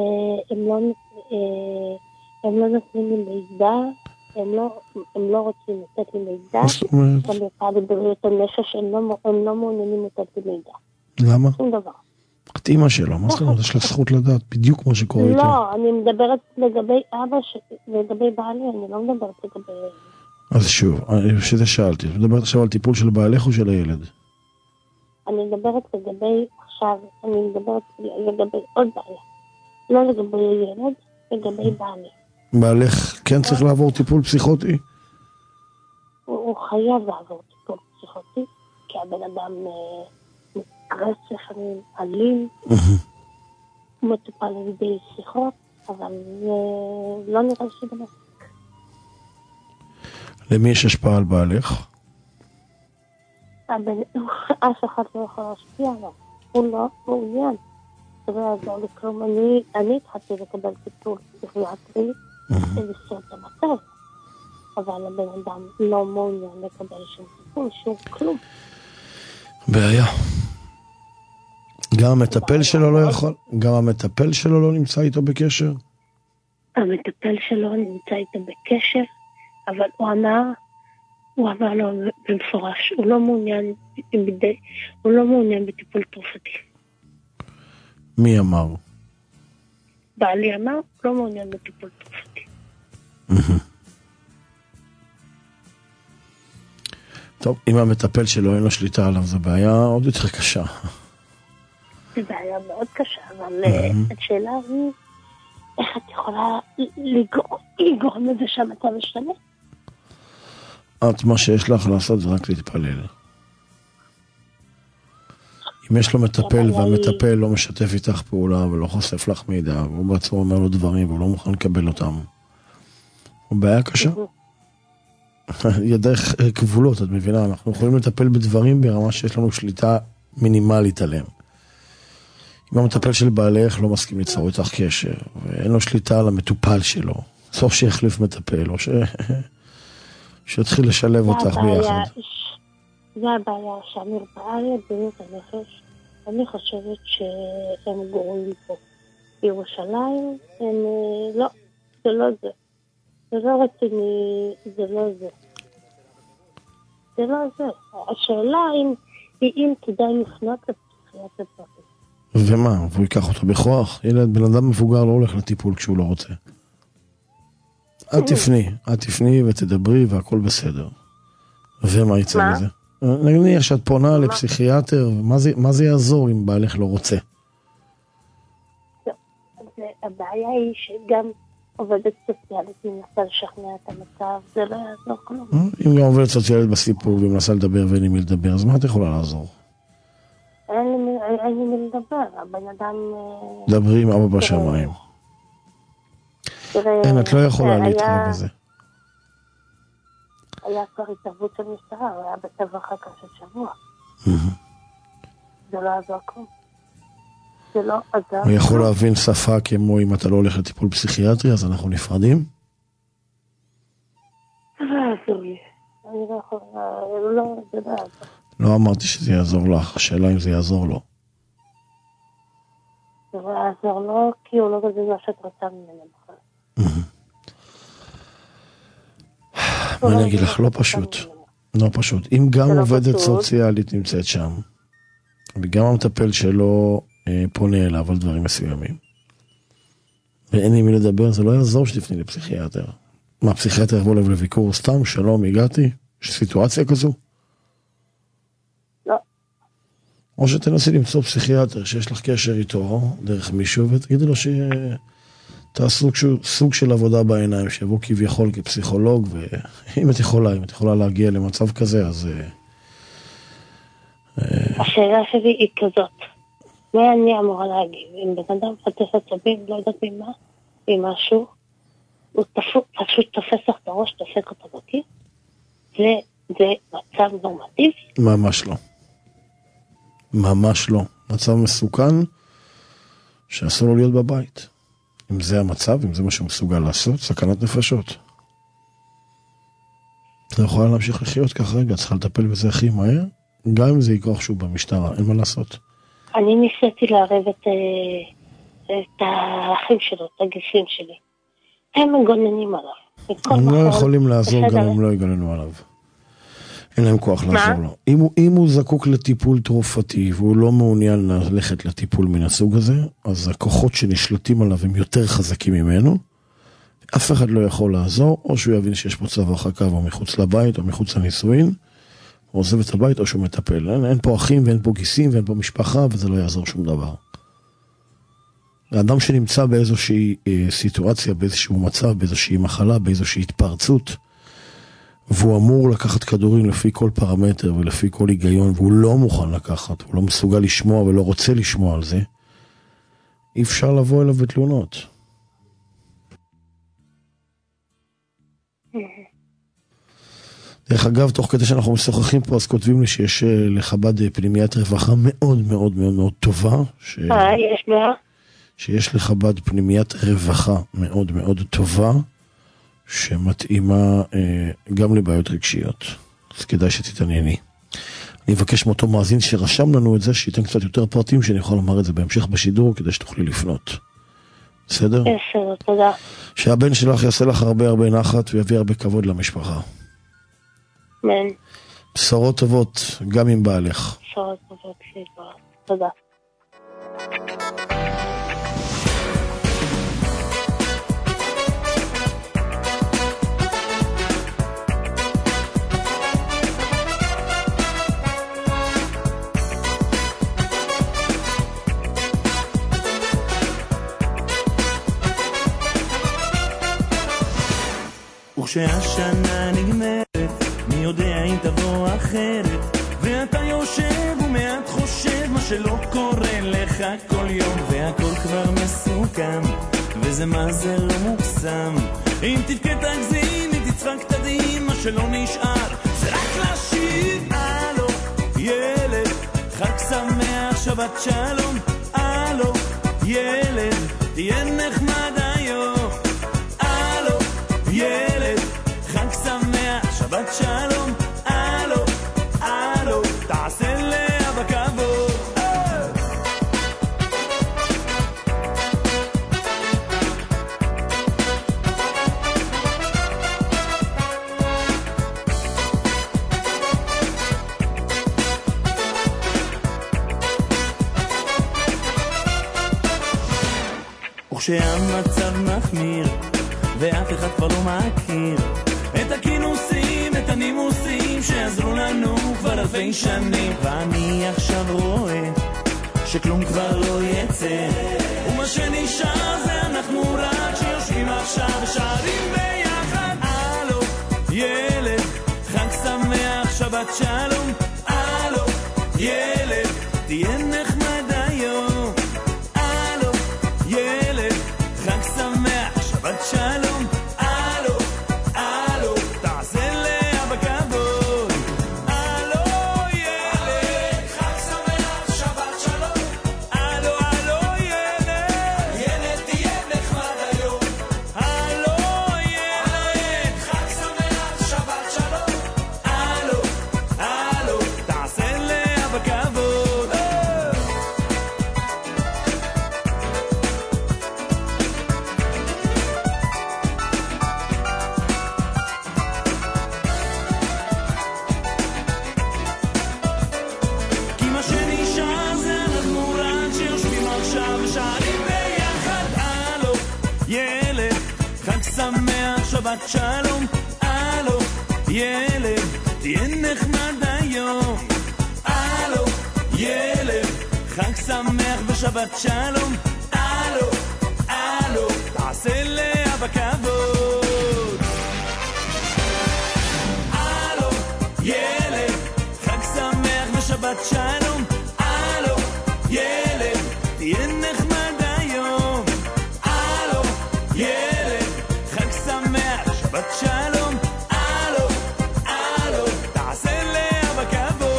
הם לא נותנים לי מידע, הם לא רוצים לתת לי מידע, במרפאה לבריאות הנפש הם לא מעוניינים לתת לי מידע. למה? שום דבר. את אימא שלו, מה זאת אומרת? יש לה זכות לדעת בדיוק מה שקורה איתו. לא, אני מדברת לגבי אבא, לגבי בעלי, אני לא מדברת לגבי... אז שוב, שזה שאלתי, את מדברת עכשיו על טיפול של בעלך או של הילד? אני מדברת לגבי, עכשיו, אני מדברת לגבי עוד בעיה. לא לגבי ילד, לגבי בעלי. בעלך כן צריך לעבור טיפול פסיכוטי? הוא חייב לעבור טיפול פסיכוטי, כי הבן אדם מתגרס לפעמים, אלים, הוא מטופל על ידי שיחות, אבל לא נראה שזה מספיק. למי יש השפעה על בעלך? אף אחד לא יכול להשפיע עליו, הוא לא מעוניין. זה לא יעזור לי כלום, אני התחלתי לקבל טיפול פסיכיאטרי ולסור את המצב, אבל הבן אדם לא מעוניין לקבל שום טיפול, שום כלום. בעיה. גם המטפל שלו לא יכול, גם המטפל שלו לא נמצא איתו בקשר? המטפל שלו נמצא איתו בקשר, אבל הוא אמר לו במפורש, הוא לא מעוניין בטיפול תרופתי. מי אמר? בעלי אמר, לא מעוניין בטיפול תרופתי. טוב, אם המטפל שלו אין לו שליטה עליו, זו בעיה עוד יותר קשה. זו בעיה מאוד קשה, אבל השאלה היא, איך את יכולה לגרום לזה שהמצב ישתנה? את, מה שיש לך לעשות זה רק להתפלל. אם יש לו מטפל והמטפל לא משתף איתך פעולה ולא חושף לך מידע, והוא בעצמו אומר לו דברים והוא לא מוכן לקבל אותם, הוא בעיה קשה. ידך כבולות, את מבינה? אנחנו יכולים לטפל בדברים ברמה שיש לנו שליטה מינימלית עליהם. אם המטפל של בעלך לא מסכים ליצור איתך קשר, ואין לו שליטה על המטופל שלו, סוף שיחליף מטפל, או שיתחיל לשלב אותך ביחד. זה הבעיה שהמרפאה לבריאות הנפש, אני חושבת שהם גרועים פה. בירושלים, הם לא, זה לא זה. זה לא רציני, זה לא זה. זה לא זה. השאלה אם כדאי לפנות לפסיכיאטר פרטי. ומה? והוא ייקח אותו בכוח? ילד, בן אדם מבוגר לא הולך לטיפול כשהוא לא רוצה. את תפני ותדברי והכל בסדר. ומה יצא מזה? נניח שאת פונה לפסיכיאטר, מה זה יעזור אם בעלך לא רוצה? הבעיה היא שגם עובדת סוציאלית מנסה לשכנע את המצב, זה לא יעזור כלום. אם גם עובדת סוציאלית בסיפור ומנסה לדבר ואין לי מי לדבר, אז מה את יכולה לעזור? אין לי מי לדבר, הבן אדם... דברי עם אבא בשמיים. אין, את לא יכולה להתחיל בזה. היה כבר התערבות של משטרה, הוא היה בצבע אחר כך של שבוע. זה לא עזור כלום. זה לא עזר. הוא יכול להבין שפה כמו אם אתה לא הולך לטיפול פסיכיאטרי, אז אנחנו נפרדים? זה לא יעזור לי. אני לא יכולה, לא, זה לא יעזור. לא אמרתי שזה יעזור לך, השאלה אם זה יעזור לו. זה לא יעזור לו, כי הוא לא מבין מה שאת רוצה ממנו בכלל. מה אני אגיד לך? לא פשוט. לא פשוט. אם גם עובדת סוציאלית נמצאת שם, וגם המטפל שלו פונה אליו על דברים מסוימים, ואין לי מי לדבר, זה לא יעזור שתפני לפסיכיאטר. מה, פסיכיאטר יבוא לב לביקור סתם? שלום, הגעתי? יש סיטואציה כזו? לא. או שתנסי למצוא פסיכיאטר שיש לך קשר איתו, דרך מישהו, ותגידי לו תעשו סוג של עבודה בעיניים, שיבוא כביכול כפסיכולוג, ואם את יכולה להגיע למצב כזה, אז... השאלה שלי היא כזאת, מה אני אמורה להגיד? אם בן אדם חטף עצבים, לא יודעת ממה, ממשהו, הוא פשוט תופס לך את הראש, תופק אותה בקיר, זה מצב נורמטיבי? ממש לא. ממש לא. מצב מסוכן, שאסור לו להיות בבית. אם זה המצב, אם זה מה שהוא מסוגל לעשות, סכנת נפשות. אתה יכולה להמשיך לחיות כך רגע, צריכה לטפל בזה הכי מהר, גם אם זה יקרוך שהוא במשטרה, אין מה לעשות. אני ניסיתי לערב את האחים שלו, את הגיסים שלי. הם מגוננים עליו. הם לא יכולים לעזור גם אם לא יגוננו עליו. אין להם כוח לעזור לו. אם הוא זקוק לטיפול תרופתי, והוא לא מעוניין ללכת לטיפול מן הסוג הזה, אז הכוחות שנשלטים עליו הם יותר חזקים ממנו, אף אחד לא יכול לעזור, או שהוא יבין שיש פה צו הרחקה, או מחוץ לבית, או מחוץ לנישואין, הוא עוזב את הבית, או שהוא מטפל. אין פה אחים, ואין פה גיסים, ואין פה משפחה, וזה לא יעזור שום דבר. האדם שנמצא באיזושהי סיטואציה, באיזשהו מצב, באיזושהי מחלה, באיזושהי התפרצות, והוא אמור לקחת כדורים לפי כל פרמטר ולפי כל היגיון, והוא לא מוכן לקחת, הוא לא מסוגל לשמוע ולא רוצה לשמוע על זה, אי אפשר לבוא אליו בתלונות. דרך אגב, תוך כדי שאנחנו משוחחים פה, אז כותבים לי שיש לחב"ד פנימיית רווחה מאוד מאוד מאוד מאוד טובה. יש לה? שיש לחב"ד פנימיית רווחה מאוד מאוד טובה, שמתאימה גם לבעיות רגשיות. אז כדאי שתתענייני. אני אבקש מאותו מאזין שרשם לנו את זה, שייתן קצת יותר פרטים, שאני יכול לומר את זה בהמשך בשידור, כדי שתוכלי לפנות. בסדר? בסדר, תודה. שהבן שלך יעשה לך הרבה הרבה נחת, ויביא הרבה כבוד למשפחה. אמן. בשורות טובות, גם עם בעלך. בשורות טובות, תודה. וכשהשנה נגמרת, מי יודע אם תבוא אחרת, ואתה יושב ומעט חושב מה שלא קורה לך כל יום, והכל כבר מסוכם, וזה מה זה לא מוקסם. אם תבכה תגזים, אם תצחק תדעים, מה שלא נשאר זה רק להשיב הלו ילד, חג שמח, שבת שלום, הלו ילד, תהיה נחמד היום, הלו ילד, חג שמח, שבת שלום, הלו, הלו, תעשה לאבא כבוד. וכשהמצב מחמיר ואף אחד כבר לא מכיר את הכינוסים, את הנימוסים שעזרו לנו כבר אלפי שנים, ואני עכשיו רואה שכלום כבר לא יצא, ומה שנשאר זה אנחנו רק שיושבים עכשיו ושרים ביחד, הלו ילד, חג שמח, שבת שלום, הלו ילד, תהיה נחמד היום, הלו ילד, חג שמח, שבת שלום, הלו, הלו, תעשה לאבא כבוד, הלו ילד, חג שמח, שבת שלום, הלו, הלו ילד, ילד תהיה נחמד היום, הלו ילד, חג שמח, שבת שלום, הלו, הלו, תעשה לאבא כבוד. כי מה שנשאר זה אנחנו רק שיושבים עכשיו ושרים ביחד, הלו ילד, חג שמח, שבת שלום, הלו ילד, תהיה נחמד היום, הלו ילד, חג שמח ושבת שלום, הלו, הלו, תעשה לאבא כבוד, הלו ילד, חג שמח ושבת שלום, הלו ילד, תהיה נחמד היום, הלו ילד, חג שמח, שבת שלום, הלו, הלו, תעשה לאבא כבוד.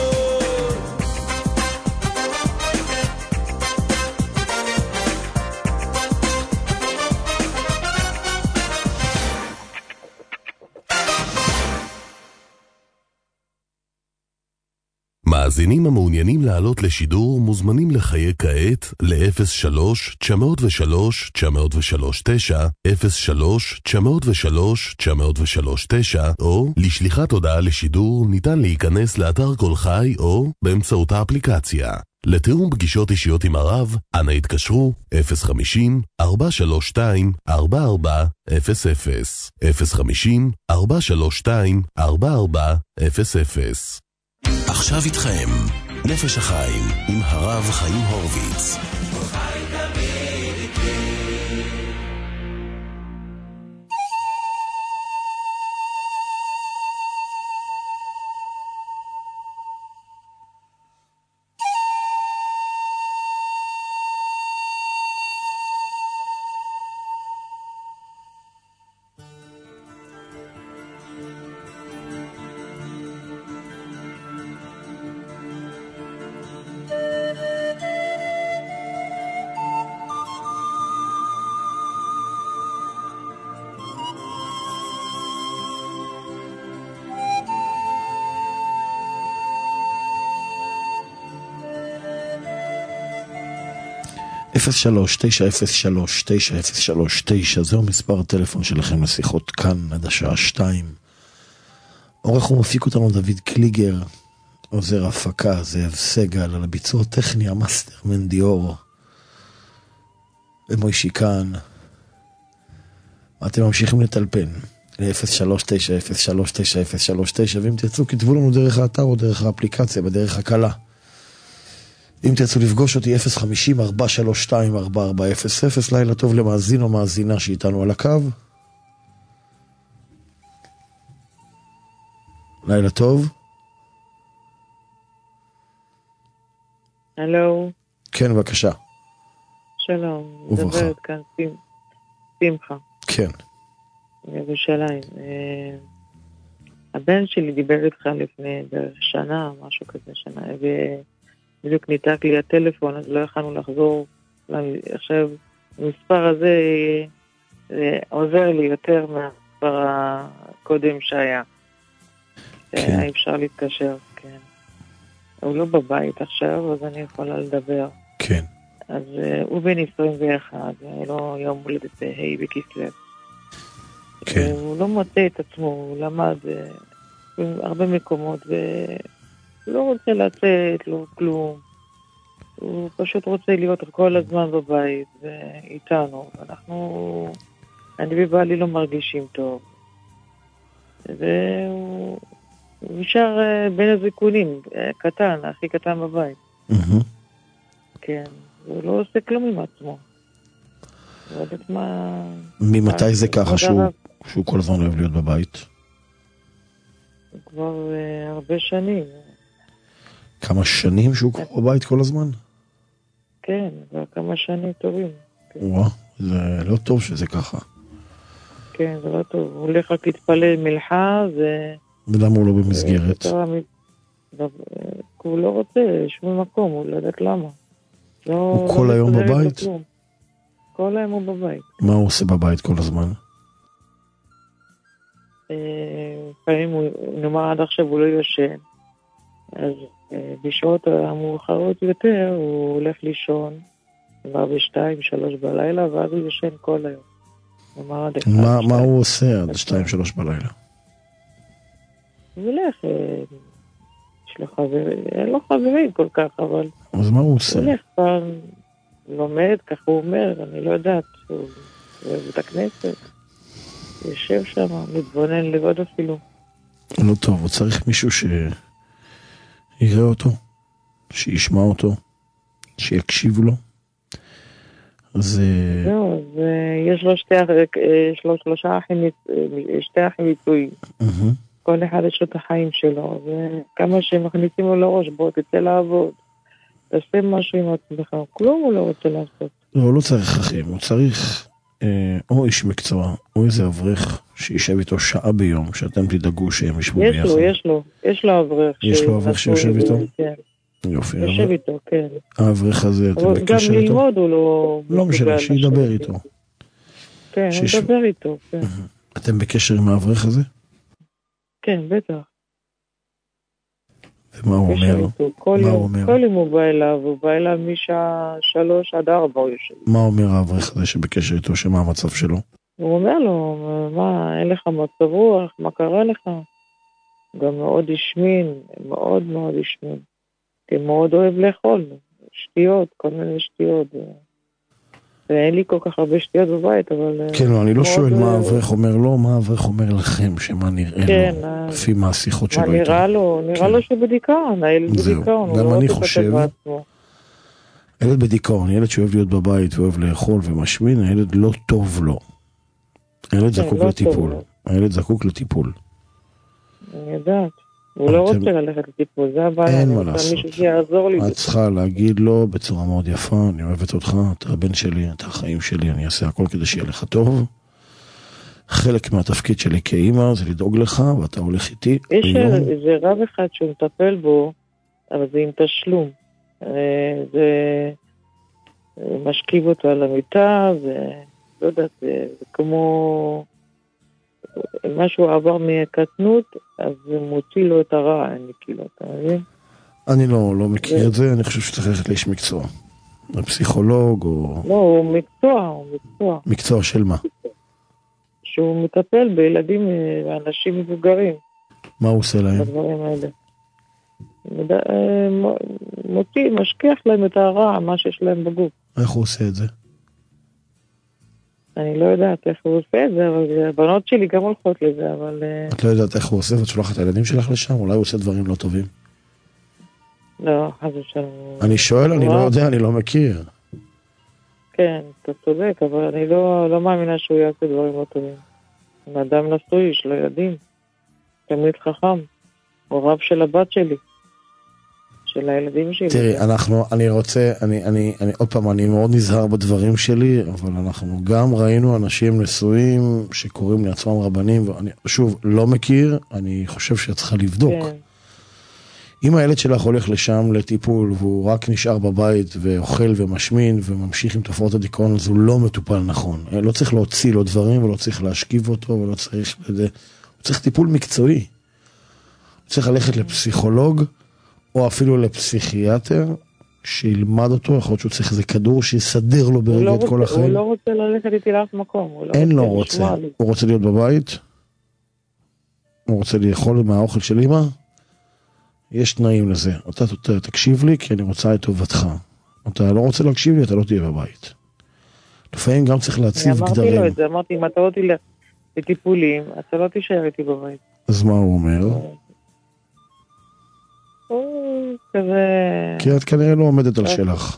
המאזינים המעוניינים לעלות לשידור מוזמנים לחייג כעת ל-03-903-903-9, 03-903-903-9, או לשליחת הודעה לשידור ניתן להיכנס לאתר כל חי או באמצעות האפליקציה. לתיאום פגישות אישיות עם הרב, אנא התקשרו 050-432-4400, 050-432-4400. עכשיו איתכם, נפש החיים עם הרב חיים הורוביץ. אפס 3-903-903-9, זהו מספר הטלפון שלכם לשיחות כאן עד השעה 2. עורך ומפיק אותנו דוד קליגר, עוזר הפקה זאב סגל, על הביצוע הטכני המאסטר מנדיאור ומוישי כאן. אתם ממשיכים לטלפן ל-03-903-903-9, ואם תרצו כתבו לנו דרך האתר או דרך האפליקציה בדרך הקלה. אם תרצו לפגוש אותי 050-432-4400. לילה טוב למאזין או מאזינה שאיתנו על הקו. לילה טוב. הלו. כן, בבקשה. שלום. וברכה. מדברת כאן שמחה. כן. ירושלים. הבן שלי דיבר איתך לפני בערך שנה, משהו כזה שנה, בדיוק ניתק לי הטלפון, אז לא יכולנו לחזור. עכשיו, המספר הזה עוזר לי יותר מהמספר הקודם שהיה. כן. היה אפשר להתקשר, כן. הוא לא בבית עכשיו, אז אני יכולה לדבר. כן. אז הוא בן 21, היה לו יום הולדת בה' בכסלו. כן. הוא לא מוצא את עצמו, הוא למד בהרבה מקומות, לא רוצה לצאת, לא כלום. הוא פשוט רוצה להיות כל הזמן בבית ואיתנו. אני ובעלי לא מרגישים טוב. והוא נשאר בין הזיכונים, קטן, הכי קטן בבית. כן, הוא לא עושה כלום עם עצמו. לא יודעת מה... ממתי זה ככה שהוא כל הזמן אוהב להיות בבית? כבר הרבה שנים. כמה שנים שהוא כבר בבית כל הזמן? כן, כבר כמה שנים טובים. וואה, זה לא טוב שזה ככה. כן, זה לא טוב. הוא הולך רק להתפלל מלחה, ולמה הוא לא במסגרת? הוא לא רוצה שום מקום, הוא לא יודעת למה. הוא כל היום בבית? כל היום הוא בבית. מה הוא עושה בבית כל הזמן? פעמים נאמר עד עכשיו הוא לא יושן, אז בשעות המאוחרות יותר הוא הולך לישון כבר ב-2-3 בלילה, ואז הוא יושן כל היום. מה הוא עושה עד 2-3 בלילה? הוא הולך, יש לו חברים, אין לו חברים כל כך, אבל אז מה הוא עושה? הוא הולך פעם, לומד, ככה הוא אומר, אני לא יודעת, הוא אוהב את הכנסת, יושב שם, מתבונן לבד אפילו. לא טוב, הוא צריך מישהו שיראה אותו, שישמע אותו, שיקשיב לו. אז... זהו, אז יש לו 3 אחים, 2 אחים יצויים. כל אחד יש לו את החיים שלו, וכמה שמכניסים לו לראש, בוא תצא לעבוד, תעשה משהו עם עצמך, כלום הוא לא רוצה לעשות. לא, הוא לא צריך אחים, הוא צריך או איש מקצוע, או איזה אברך שישב איתו שעה ביום, שאתם תדאגו שהם ישבו ביחד. יש לו אברך. יש לו אברך שיושב איתו? כן. יופי. יושב איתו, כן. האברך הזה, אתם בקשר איתו? גם ללמוד הוא לא... לא משנה, שידבר איתו. כן, הוא מדבר איתו, כן. אתם בקשר עם האברך הזה? כן, בטח. ומה הוא אומר? כל יום הוא בא אליו, הוא בא אליו משעה 3 עד 4 הוא יושב. מה אומר האברך הזה שבקשר איתו, שמה המצב שלו? הוא אומר לו, מה, אין לך מצב רוח, מה קרה לך? גם מאוד השמין, מאוד מאוד השמין. כי מאוד אוהב לאכול, שטויות, כל מיני שטויות. ואין לי כל כך הרבה שטויות בבית, אבל... כן, לא, אני לא שואל מה האברך אומר לו, מה האברך אומר לכם, שמה נראה לו, לפי מה השיחות שלו איתו. נראה לו שבדיכאון, הילד בדיכאון. גם אני חושב, ילד בדיכאון, ילד שאוהב להיות בבית ואוהב לאכול ומשמין, הילד לא טוב לו. הילד זקוק לטיפול. הילד זקוק לטיפול. אני יודעת. הוא לא רוצה ללכת לטיפול, זה הבעיה. אין מה לעשות. את צריכה להגיד לו בצורה מאוד יפה, אני אוהבת אותך, אתה הבן שלי, אתה החיים שלי, אני אעשה הכל כדי שיהיה לך טוב. חלק מהתפקיד שלי כאימא זה לדאוג לך, ואתה הולך איתי. יש איזה רב אחד שהוא מטפל בו, אבל זה עם תשלום. זה משכיב אותו על המיטה, ולא יודעת, זה כמו... משהו עבר מקטנות, אז זה מוציא לו את הרע, אני כאילו, אתה מבין? אני לא מכיר את זה, אני חושב שצריך ללכת לאיש מקצוע. פסיכולוג או... לא, הוא מקצוע. מקצוע של מה? שהוא מטפל בילדים ואנשים מבוגרים. מה הוא עושה להם? בדברים האלה. משכיח להם את הרע, מה שיש להם בגוף. איך הוא עושה את זה? אני לא יודעת איך הוא עושה את זה, אבל הבנות שלי גם הולכות לזה, אבל... את לא יודעת איך הוא עושה, ואת שולחת את הילדים שלך לשם? אולי הוא עושה דברים לא טובים. לא, אז יש... אני שואל, אני לא יודע, אני לא מכיר. כן, אתה צודק, אבל אני לא מאמינה שהוא יעשה דברים לא טובים. אדם נשוי, יש לו ילדים, תמיד חכם, הוא רב של הבת שלי. של הילדים שלי. תראי, אני רוצה, עוד פעם, אני מאוד נזהר בדברים שלי, אבל אנחנו גם ראינו אנשים נשואים שקוראים לעצמם רבנים, ואני שוב לא מכיר, אני חושב שאת צריכה לבדוק. כן. אם הילד שלך הולך לשם לטיפול, והוא רק נשאר בבית ואוכל ומשמין וממשיך עם תופעות הדיכאון, אז הוא לא מטופל נכון. לא צריך להוציא לו דברים, ולא צריך להשכיב אותו, ולא צריך, הוא צריך טיפול מקצועי. הוא צריך ללכת לפסיכולוג, או אפילו לפסיכיאטר, שילמד אותו, יכול להיות שהוא צריך איזה כדור שיסדר לו ברגע את כל החיים. הוא לא רוצה ללכת איתי לאף מקום. אין לו רוצה. הוא רוצה להיות בבית, הוא רוצה לאכול מהאוכל של אמא, יש תנאים לזה. אתה תקשיב לי, כי אני רוצה את טובתך. אתה לא רוצה להקשיב לי, אתה לא תהיה בבית. לפעמים גם צריך להציב גדרים. אני אמרתי לו את זה, אמרתי, אם אתה אותי לטיפולים, אתה לא תישאר איתי בבית. אז מה הוא אומר? כזה... כי את כנראה לא עומדת על שלך.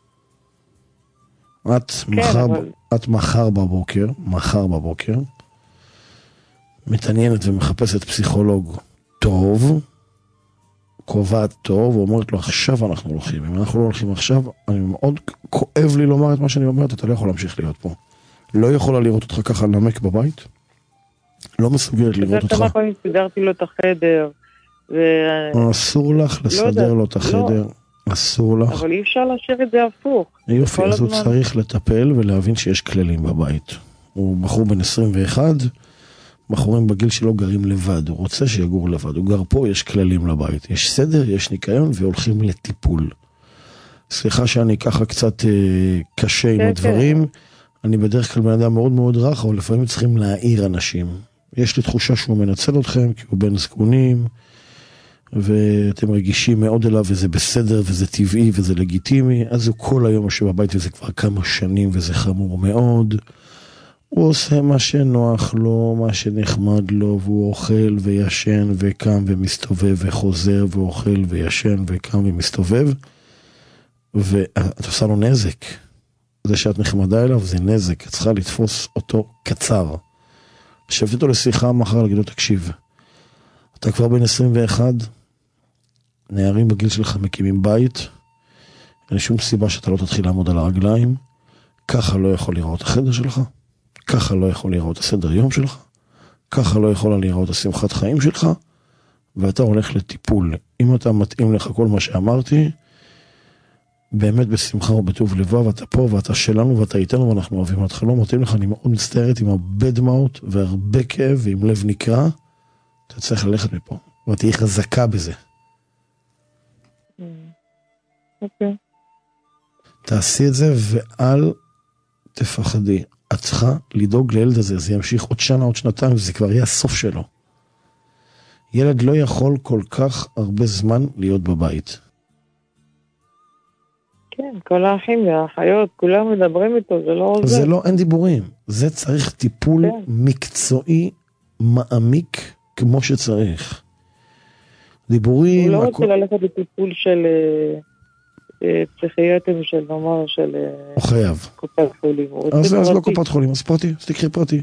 את מחר בבוקר, מתעניינת ומחפשת פסיכולוג טוב, קובעת טוב, ואומרת לו, עכשיו אנחנו הולכים. אם אנחנו לא הולכים עכשיו, אני מאוד כואב לי לומר את מה שאני אומרת, אתה לא יכול להמשיך להיות פה. לא יכולה לראות אותך ככה נמק בבית, לא מסוגלת לראות אותך. כמה פעמים סידרתי לו את החדר, אסור לך לסדר לו את החדר, אסור לך. אבל אי אפשר להשאיר את זה הפוך. יופי, אז הוא צריך לטפל ולהבין שיש כללים בבית. הוא בחור בן 21, בחורים בגיל שלו גרים לבד, הוא רוצה שיגור לבד, הוא גר פה, יש כללים לבית, יש סדר, יש ניקיון והולכים לטיפול. סליחה שאני ככה קצת קשה עם הדברים, אני בדרך כלל בן אדם מאוד מאוד רך, אבל לפעמים צריכים להעיר אנשים. יש לי תחושה שהוא מנצל אתכם, כי הוא בן זקונים, ואתם רגישים מאוד אליו, וזה בסדר, וזה טבעי, וזה לגיטימי, אז הוא כל היום יושב בבית, וזה כבר כמה שנים, וזה חמור מאוד. הוא עושה מה שנוח לו, מה שנחמד לו, והוא אוכל וישן, וקם ומסתובב, וחוזר, ואוכל וישן, וקם ומסתובב, ואת עושה לו נזק. זה שאת נחמדה אליו, זה נזק, את צריכה לתפוס אותו קצר. לשבת אותו לשיחה מחר, להגיד לו, תקשיב, אתה כבר בן 21, נערים בגיל שלך מקימים בית, אין שום סיבה שאתה לא תתחיל לעמוד על הרגליים, ככה לא יכול לראות החדר שלך, ככה לא יכול לראות הסדר יום שלך, ככה לא יכולה לראות השמחת חיים שלך, ואתה הולך לטיפול. אם אתה מתאים לך כל מה שאמרתי, באמת בשמחה ובטוב לבב, ואתה פה ואתה שלנו ואתה איתנו ואנחנו אוהבים אותך, לא מתאים לך, אני מאוד מצטערת עם הרבה דמעות והרבה כאב ועם לב נקרע, אתה צריך ללכת מפה, ואתה תהיה חזקה בזה. אוקיי. תעשי את זה ואל תפחדי. את צריכה לדאוג לילד הזה, זה ימשיך עוד שנה, עוד שנתיים, וזה כבר יהיה הסוף שלו. ילד לא יכול כל כך הרבה זמן להיות בבית. כן, כל האחים והאחיות, כולם מדברים איתו, זה לא עוזר. זה לא, אין דיבורים. זה צריך טיפול מקצועי, מעמיק, כמו שצריך. דיבורים... הוא לא רוצה ללכת לטיפול של פסיכיאטרים של נאמר של... הוא חייב. קופת חולים. אז לא קופת חולים, אז פרטי, אז תקחי פרטי.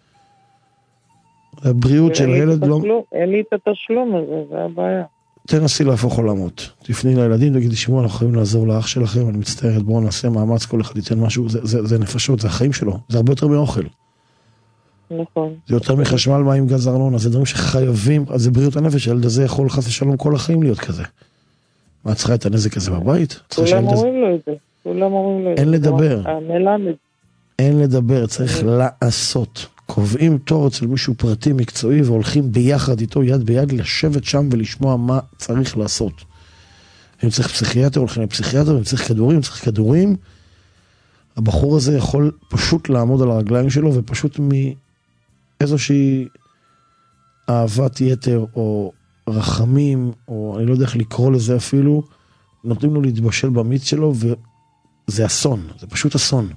הבריאות של הילד לא... אין לי את התשלום הזה, זה הבעיה. תנסי להפוך עולמות. תפני לילדים, תגיד, תשמעו, אנחנו יכולים לעזור לאח שלכם, אני מצטערת, בואו נעשה מאמץ, כל אחד ייתן משהו, זה נפשות, זה החיים שלו, זה הרבה יותר מאוכל. נכון. זה יותר מחשמל, מים, גז, ארנונה, זה דברים שחייבים, אז זה בריאות הנפש, הילד הזה יכול חס ושלום כל החיים להיות כזה. מה, צריכה את הנזק הזה בבית? כולם אומרים לו את זה, כולם אומרים לו את זה. אין לדבר. המלמד. אין לדבר, צריך לעשות. קובעים תור אצל מישהו פרטי מקצועי והולכים ביחד איתו יד ביד לשבת שם ולשמוע מה צריך לעשות. אם צריך פסיכיאטר, הולכים לפסיכיאטר, אם צריך כדורים, הבחור הזה יכול פשוט לעמוד על הרגליים שלו ופשוט מאיזושהי אהבת יתר או רחמים, או אני לא יודע איך לקרוא לזה אפילו, נותנים לו להתבשל במיץ שלו וזה אסון, זה פשוט אסון.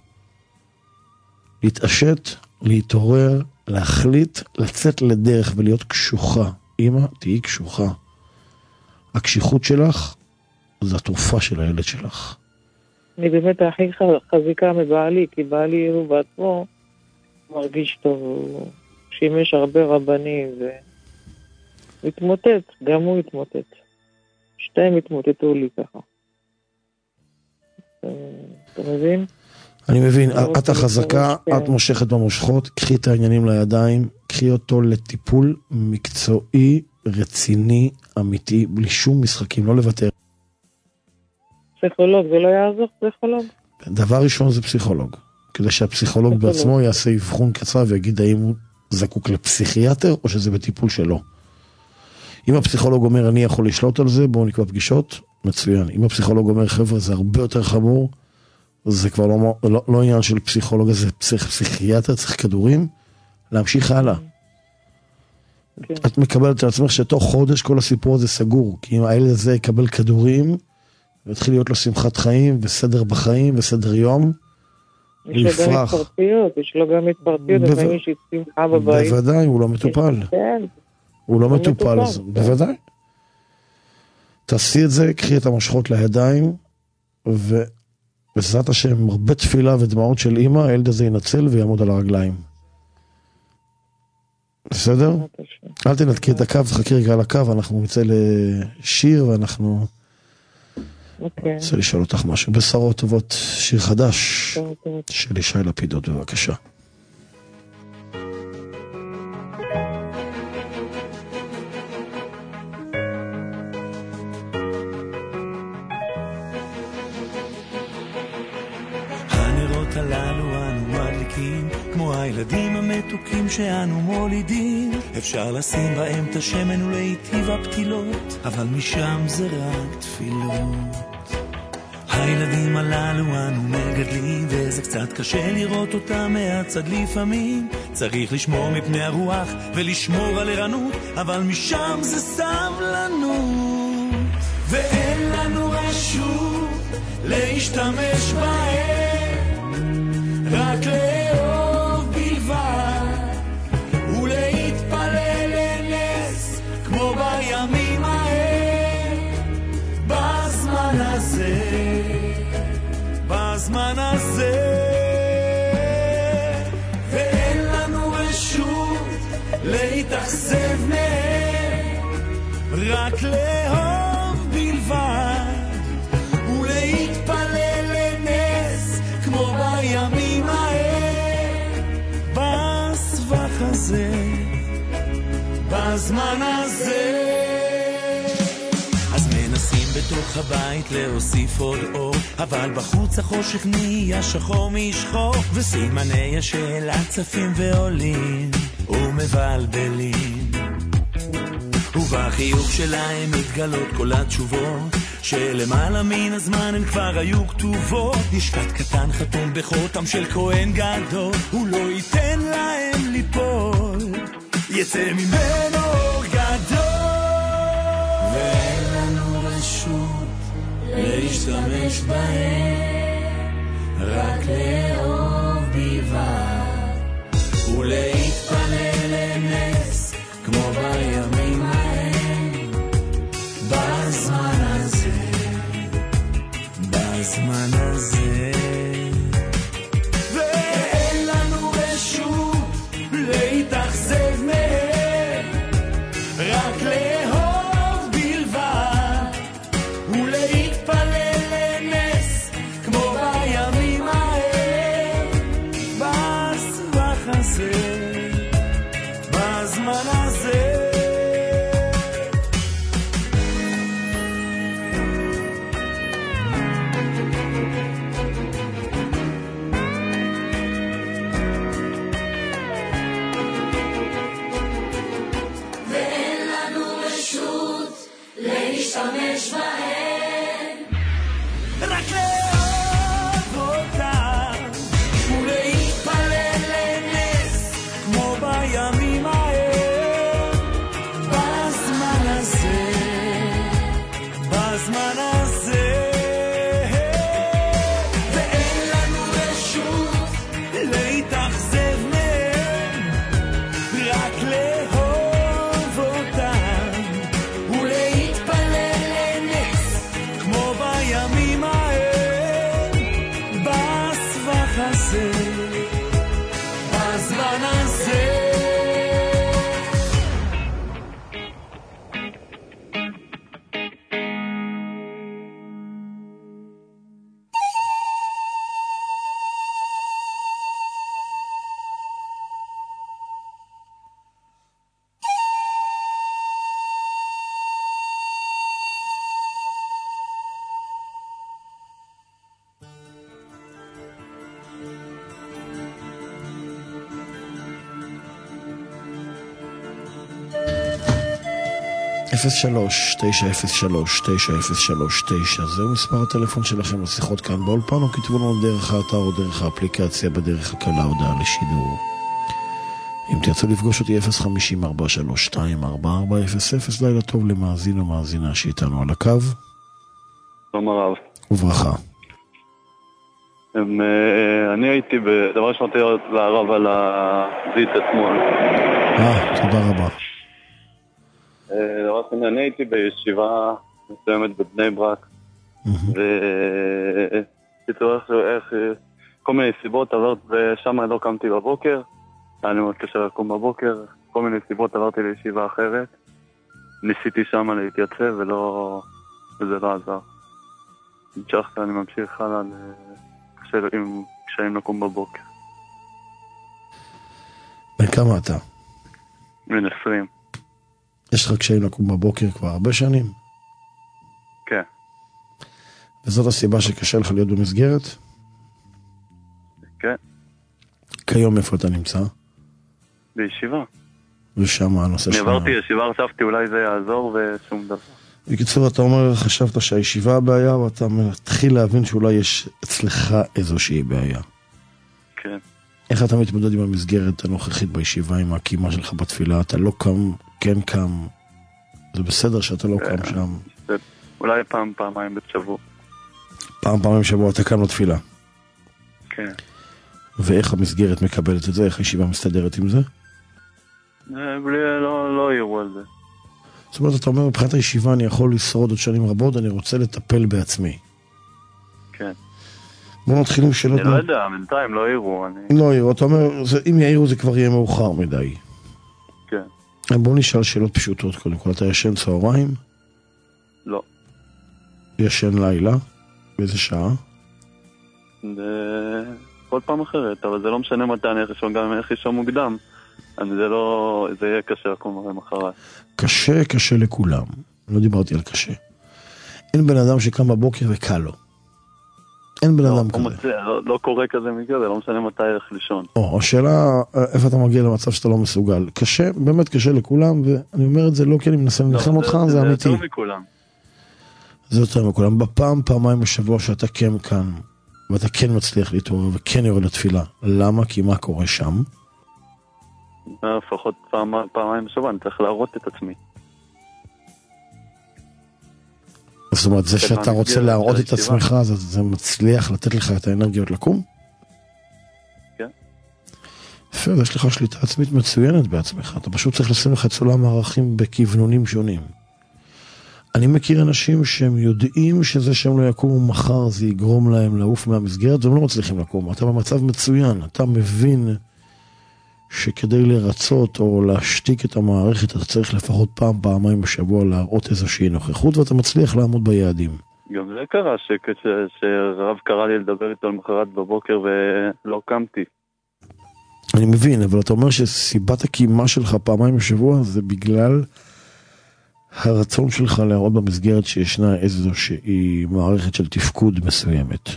להתעשת, להתעורר, להחליט, לצאת לדרך ולהיות קשוחה. אמא, תהיי קשוחה. הקשיחות שלך זו התרופה של הילד שלך. אני באמת הכי חזיקה מבעלי, כי בעלי הוא בעצמו מרגיש טוב, הוא שימש הרבה רבנים והתמוטט, גם הוא התמוטט. שתיים התמוטטו לי ככה. אתה מבין? אני מבין, את החזקה, את מושכת במושכות, קחי את העניינים לידיים, קחי אותו לטיפול מקצועי, רציני, אמיתי, בלי שום משחקים, לא לוותר. פסיכולוג, זה לא יעזור, פסיכולוג? דבר ראשון זה פסיכולוג, כדי שהפסיכולוג בעצמו יעשה אבחון קצר ויגיד האם הוא זקוק לפסיכיאטר או שזה בטיפול שלו. אם הפסיכולוג אומר אני יכול לשלוט על זה, בואו נקבע פגישות, מצוין. אם הפסיכולוג אומר חבר'ה זה הרבה יותר חמור, זה כבר לא עניין של פסיכולוג, זה פסיכיאטר, צריך כדורים, להמשיך הלאה. את מקבלת על עצמך שתוך חודש כל הסיפור הזה סגור, כי אם הילד הזה יקבל כדורים, והתחיל להיות לו שמחת חיים, וסדר בחיים, וסדר יום, הוא יפרח. יש לו גם התפרטיות, לפעמים שהיא שמחה בבית. בוודאי, הוא לא מטופל. הוא לא מטופל, בוודאי. תעשי את זה, קחי את המשכות לידיים, ובעזרת השם, הרבה תפילה ודמעות של אמא, הילד הזה ינצל ויעמוד על הרגליים. בסדר? אל תנתקי את הקו, תחכי רגע על הקו, אנחנו נצא לשיר ואנחנו... רוצה לשאול אותך משהו. בשרות טובות, שיר חדש של ישי לפידות, בבקשה. הנרות הללו אנו מדליקים כמו הילדים המתוקים שאנו מולידים, אפשר לשים בהם את השמן ולהיטיב הפתילות, אבל משם זה רק תפילות. הילדים הללו אנו מגדלים, וזה קצת קשה לראות אותם מהצד לפעמים. צריך לשמור מפני הרוח ולשמור על ערנות, אבל משם זה סבלנות. ואין לנו רשות להשתמש בהם, רק לאהוב בלבד ולהתפלל לנס כמו בימים ההם. בזמן הזה ואין לנו רשות להתאכזב מהם, רק לאהוב בלבד ולהתפלל לנס כמו בימים ההם. בסבך הזה, בזמן הזה, בתוך הבית להוסיף עוד אור, אבל בחוץ החושך נהיה שחור משחור, וסימני השאלה צפים ועולים ומבלבלים, ובחיוך בחיוך שלהם מתגלות כל התשובות שלמעלה מן הזמן הן כבר היו כתובות. משפט קטן חתום בחותם של כהן גדול, הוא לא ייתן להם ליפול, יצא ממנו אור גדול, ואין לנו רשות להשתמש בהם, רק לאהוב בלבד ולהתפלל לנס כמו בימים ההם. בזמן הזה, בזמן הזה, ואין לנו רשות להתאכזב מהם, רק לאהוב בלבד ולהתפלל לנס כמו בימים ההם. בסבך הזה, בזמן הזה, ואין לנו רשות להשתמש בהם, רק לאהוב אותם ולהתפלל לנס כמו בימים ההם. בזמן הזה, בזמן הזה, ואין לנו רשות להתאכזב מהם, רק לאהוב אותם ולהתפלל לנס כמו בימים ההם. בסבך הזה, בזמן הזה. אפס 3-903-903-9, זהו מספר הטלפון שלכם לשיחות כאן באולפן, או כתבו לנו דרך האתר או דרך האפליקציה בדרך הקלה הודעה לשידור. אם תרצו לפגוש אותי 050-432-4400. לילה טוב למאזין או מאזינה שאיתנו על הקו. שלום הרב. וברכה. אני הייתי בדבר שמעתי לערב על הזית אתמול. תודה רבה. דבר שני, אני הייתי בישיבה מסוימת בבני ברק, וקיצור איך כל מיני סיבות עברת, ושם לא קמתי בבוקר, היה לי מאוד קשה לקום בבוקר, כל מיני סיבות עברתי לישיבה אחרת, ניסיתי שם להתייצב וזה לא עזר. המשכתי, אני ממשיך הלאה עם קשיים לקום בבוקר. בן כמה אתה? בן 20. יש לך קשיים לקום בבוקר כבר הרבה שנים? כן. וזאת הסיבה שקשה לך להיות במסגרת? כן. כיום איפה אתה נמצא? בישיבה. ושם הנושא שלנו. אני עברתי ישיבה, חשבתי אולי זה יעזור ושום דבר. בקיצור, אתה אומר, חשבת שהישיבה הבעיה, ואתה מתחיל להבין שאולי יש אצלך איזושהי בעיה. כן. איך אתה מתמודד עם המסגרת הנוכחית בישיבה, עם הקימה שלך בתפילה? אתה לא קם, כן קם. זה בסדר שאתה לא קם שם. אולי פעמיים בשבוע. פעמיים בשבוע אתה קם לתפילה. כן. ואיך המסגרת מקבלת את זה? איך הישיבה מסתדרת עם זה? לא יראו על זה. זאת אומרת, אתה אומר, מבחינת הישיבה אני יכול לשרוד עוד שנים רבות, אני רוצה לטפל בעצמי. כן. בואו נתחיל עם שאלות. אני לא יודע, בינתיים לא יראו. לא יראו, אתה אומר, אם יראו זה כבר יהיה מאוחר מדי. כן. בואו נשאל שאלות פשוטות קודם כל. אתה ישן צהריים? לא. ישן לילה? באיזה שעה? כל פעם אחרת, אבל זה לא משנה מתי אני אחישון, גם אם אני אחישון מוקדם. זה יהיה קשה לקום מחרת. קשה לכולם. לא דיברתי על קשה. אין בן אדם שקם בבוקר וקל לו. אין בן אדם כזה. לא קורה כזה מקרה, זה לא משנה מתי איך לישון. השאלה, איפה אתה מגיע למצב שאתה לא מסוגל? קשה, באמת קשה לכולם, ואני אומר את זה לא כי אני מנסה לנחם אותך, זה אמיתי. זה יותר מכולם. זה יותר מכולם. פעמיים בשבוע שאתה קם כאן, ואתה כן מצליח להתעורר, וכן יורד לתפילה. למה? כי מה קורה שם? לפחות פעמיים בשבוע, אני צריך להראות את עצמי. זאת אומרת, זה שאתה רוצה להראות את עצמך, זה מצליח לתת לך את האנרגיות לקום? כן. יפה, יש לך שליטה עצמית מצוינת בעצמך. אתה פשוט צריך לשים לך את סולם הערכים בכיוונונים שונים. אני מכיר אנשים שהם יודעים שזה שהם לא יקומו מחר, זה יגרום להם לעוף מהמסגרת, והם לא מצליחים לקום. אתה במצב מצוין, אתה מבין שכדי לרצות או להשתיק את המערכת, אתה צריך לפחות פעמיים בשבוע להראות איזושהי נוכחות, ואתה מצליח לעמוד ביעדים. גם זה קרה, שרב קרא לי לדבר איתו למחרת בבוקר ולא קמתי. אני מבין, אבל אתה אומר שסיבת הקימה שלך פעמיים בשבוע זה בגלל הרצון שלך להראות במסגרת שישנה איזושהי מערכת של תפקוד מסוימת.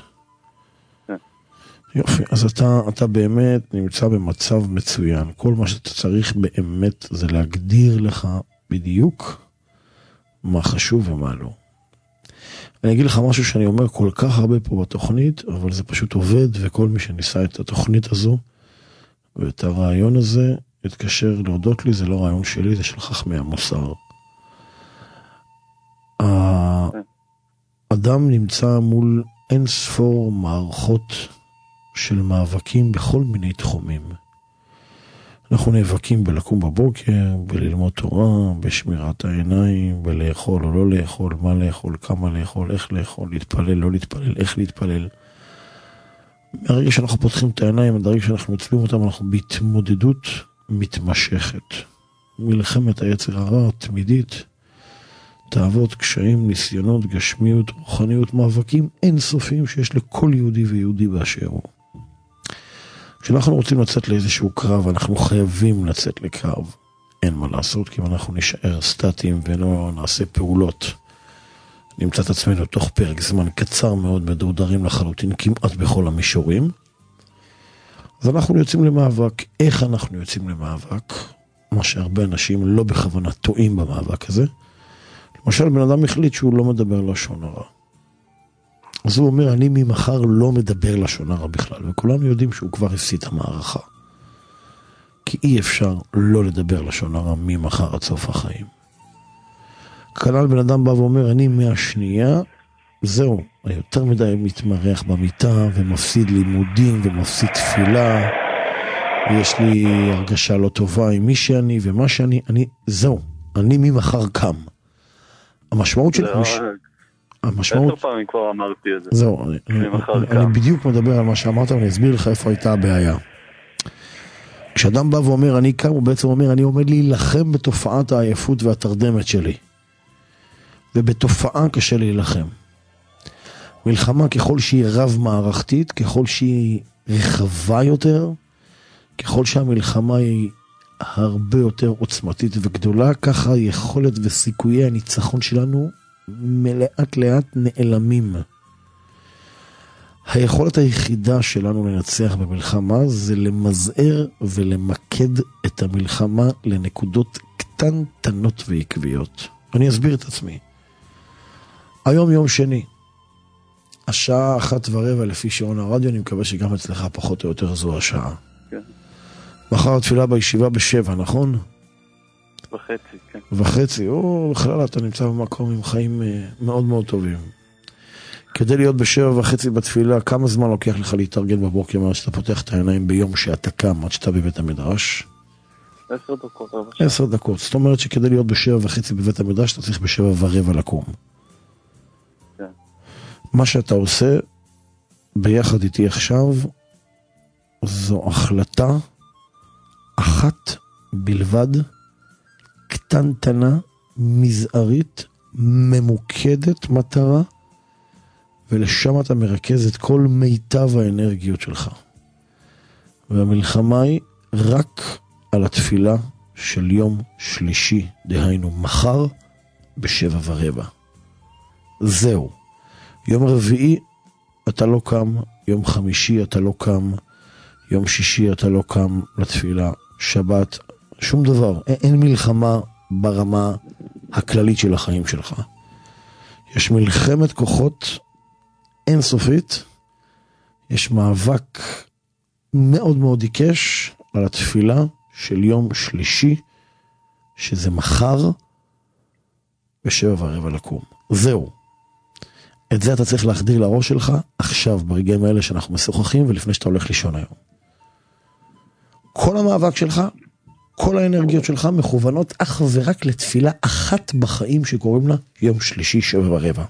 יופי, אז אתה באמת נמצא במצב מצוין. כל מה שאתה צריך באמת זה להגדיר לך בדיוק מה חשוב ומה לא. אני אגיד לך משהו שאני אומר כל כך הרבה פה בתוכנית, אבל זה פשוט עובד, וכל מי שניסה את התוכנית הזו ואת הרעיון הזה התקשר להודות לי, זה לא רעיון שלי, זה של חכמי המוסר. האדם נמצא מול אין ספור מערכות של מאבקים בכל מיני תחומים. אנחנו נאבקים בלקום בבוקר, בללמוד תורה, בשמירת העיניים, בלאכול או לא לאכול, מה לאכול, כמה לאכול, איך לאכול, להתפלל, לא להתפלל, איך להתפלל. מהרגע שאנחנו פותחים את העיניים, עד הרגע שאנחנו מצביעים אותם, אנחנו בהתמודדות מתמשכת. מלחמת היצר הרע, תמידית, תאוות, קשיים, ניסיונות, גשמיות, רוחניות, מאבקים אינסופיים שיש לכל יהודי ויהודי באשר הוא. כשאנחנו רוצים לצאת לאיזשהו קרב, אנחנו חייבים לצאת לקרב. אין מה לעשות, כי אם אנחנו נשאר סטטיים ולא נעשה פעולות, נמצא את עצמנו תוך פרק זמן קצר מאוד מדורדרים לחלוטין כמעט בכל המישורים. אז אנחנו יוצאים למאבק. איך אנחנו יוצאים למאבק? מה שהרבה אנשים לא בכוונה טועים במאבק הזה. למשל, בן אדם החליט שהוא לא מדבר לשון הרע. אז הוא אומר, אני ממחר לא מדבר לשון הרע בכלל, וכולנו יודעים שהוא כבר הפסיד את המערכה. כי אי אפשר לא לדבר לשון הרע ממחר עד סוף החיים. כנ"ל בן אדם בא ואומר, אני מהשנייה, זהו, יותר מדי מתמרח במיטה, ומפסיד לימודים, ומפסיד תפילה, ויש לי הרגשה לא טובה עם מי שאני, ומה שאני, זהו, אני ממחר קם. המשמעות של... המשמעות... 10 פעמים כבר אמרתי את זה. זהו, אני בדיוק מדבר על מה שאמרת, ואני אסביר לך איפה הייתה הבעיה. כשאדם בא ואומר, אני קם, הוא בעצם אומר, אני עומד להילחם בתופעת העייפות והתרדמת שלי. ובתופעה קשה להילחם. מלחמה ככל שהיא רב מערכתית, ככל שהיא רחבה יותר, ככל שהמלחמה היא הרבה יותר עוצמתית וגדולה, ככה יכולת וסיכויי הניצחון שלנו לאט לאט נעלמים. היכולת היחידה שלנו לנצח במלחמה זה למזער ולמקד את המלחמה לנקודות קטנטנות ועקביות. אני אסביר את עצמי. היום יום שני, השעה 1:15 לפי שעון הרדיו, אני מקווה שגם אצלך פחות או יותר זו השעה. כן. מחר התפילה בישיבה ב7, נכון? 7:30, כן. 7:30, בכלל אתה נמצא במקום עם חיים מאוד מאוד טובים. כדי להיות ב7:30 בתפילה, כמה זמן לוקח לך להתארגן בבוקר מאז שאתה פותח את העיניים ביום שאתה קם, עד שאתה בבית המדרש? 10 דקות. 10 דקות, זאת אומרת שכדי להיות ב7:30 בבית המדרש, אתה צריך ב7:15 לקום. כן. מה שאתה עושה ביחד איתי עכשיו, זו החלטה אחת בלבד, קטנטנה, מזערית, ממוקדת מטרה, ולשם אתה מרכז את כל מיטב האנרגיות שלך. והמלחמה היא רק על התפילה של יום שלישי, דהיינו מחר, ב7:15. זהו. יום רביעי אתה לא קם, יום חמישי אתה לא קם, יום שישי אתה לא קם לתפילה, שבת, שום דבר. אין מלחמה ברמה הכללית של החיים שלך. יש מלחמת כוחות אינסופית, יש מאבק מאוד מאוד עיקש על התפילה של יום שלישי, שזה מחר, 7:15 לקום. זהו. את זה אתה צריך להחדיר לראש שלך עכשיו, ברגעים האלה שאנחנו משוחחים, ולפני שאתה הולך לישון היום. כל המאבק שלך, כל האנרגיות שלך מכוונות אך ורק לתפילה אחת בחיים שקוראים לה יום שלישי 7:15.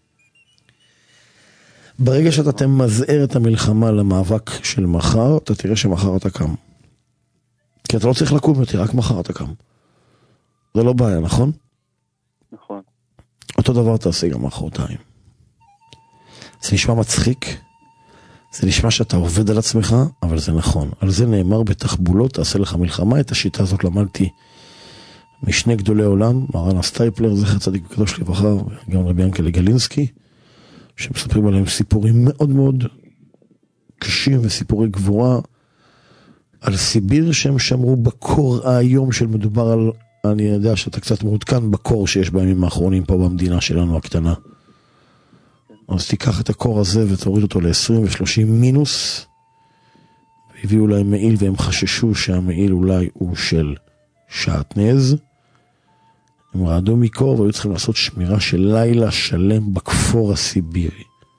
ברגע שאתה תמזער את המלחמה למאבק של מחר, אתה תראה שמחר אתה קם. כי אתה לא צריך לקום יותר, רק מחר אתה קם. זה לא בעיה, נכון? נכון. אותו דבר תעשה גם מחרתיים. זה נשמע מצחיק, זה נשמע שאתה עובד על עצמך, אבל זה נכון. על זה נאמר בתחבולות, תעשה לך מלחמה. את השיטה הזאת למדתי משני גדולי עולם, מרן הסטייפלר, זכר צדיק וקדוש לברכה, וגם רבי ינקלה גלינסקי, שמספרים עליהם סיפורים מאוד מאוד קשים וסיפורי גבורה, על סיביר שהם שמרו בקור היום של מדובר על, אני יודע שאתה קצת מעודכן בקור שיש בימים האחרונים פה במדינה שלנו הקטנה. אז תיקח את הקור הזה ותוריד אותו ל-20 ו-30 מינוס, והביאו להם מעיל והם חששו שהמעיל אולי הוא של שעטנז. הם רעדו מקור והיו צריכים לעשות שמירה של לילה שלם בכפור הסיבירי.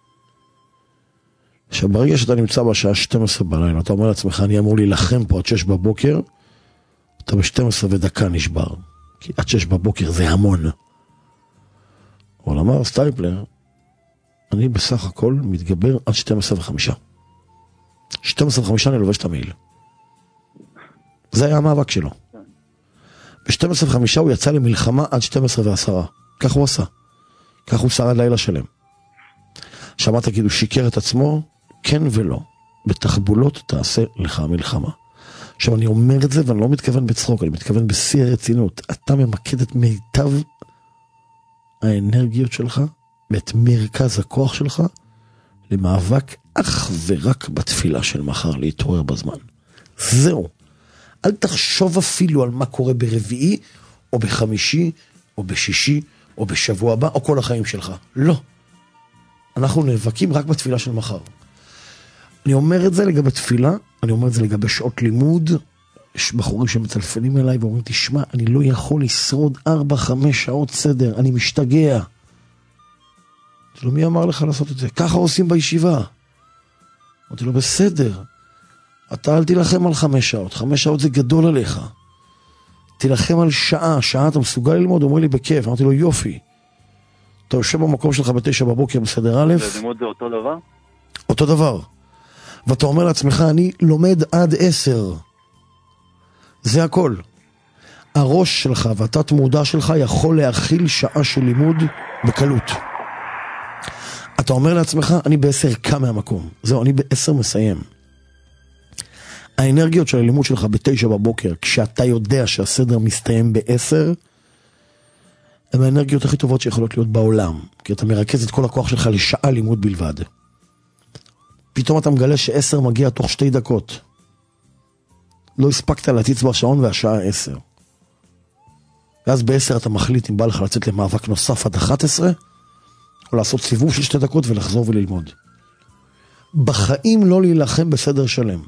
עכשיו ברגע שאתה נמצא בשעה 12 בלילה, אתה אומר לעצמך אני אמור להילחם פה עד 6 בבוקר, אתה ב-12 ודקה נשבר, כי עד 6 בבוקר זה המון. אבל אמר סטייפלר, אני בסך הכל מתגבר עד 12:05. 12:05 אני לובש את המעיל. זה היה המאבק שלו. ב-12:05 הוא יצא למלחמה עד 12:10. כך הוא עשה. כך הוא שרד לילה שלם. שמעת כאילו שיקר את עצמו? כן ולא. בתחבולות תעשה לך מלחמה. עכשיו אני אומר את זה ואני לא מתכוון בצחוק, אני מתכוון בשיא הרצינות. אתה ממקד את מיטב האנרגיות שלך ואת מרכז הכוח שלך למאבק אך ורק בתפילה של מחר, להתעורר בזמן. זהו. אל תחשוב אפילו על מה קורה ברביעי, או בחמישי, או בשישי, או בשבוע הבא, או כל החיים שלך. לא. אנחנו נאבקים רק בתפילה של מחר. אני אומר את זה לגבי תפילה, אני אומר את זה לגבי שעות לימוד. יש בחורים שמצלפנים אליי ואומרים, תשמע, אני לא יכול לשרוד 4-5 שעות סדר, אני משתגע. אמרתי לו, מי אמר לך לעשות את זה? ככה עושים בישיבה. אמרתי לו, בסדר. אתה אל תילחם על 5 שעות. 5 שעות זה גדול עליך. תילחם על שעה אתה מסוגל ללמוד? הוא אומר לי, בכיף. אמרתי לו, יופי. אתה יושב במקום שלך ב9 בבוקר בסדר א'. לימוד זה אותו דבר? אותו דבר. ואתה אומר לעצמך, אני לומד עד 10. זה הכל. הראש שלך והתת מודע שלך יכול להכיל שעה של לימוד בקלות. אתה אומר לעצמך, אני ב10 קם מהמקום. זהו, אני ב10 מסיים. האנרגיות של הלימוד שלך ב9 בבוקר, כשאתה יודע שהסדר מסתיים ב10, הן האנרגיות הכי טובות שיכולות להיות בעולם. כי אתה מרכז את כל הכוח שלך לשעה לימוד בלבד. פתאום אתה מגלה ש10 מגיע תוך 2 דקות. לא הספקת להציץ בשעון והשעה 10. ואז ב10 אתה מחליט אם בא לך לצאת למאבק נוסף עד 11, או לעשות סיבוב של 2 דקות ולחזור וללמוד. בחיים לא להילחם בסדר שלם.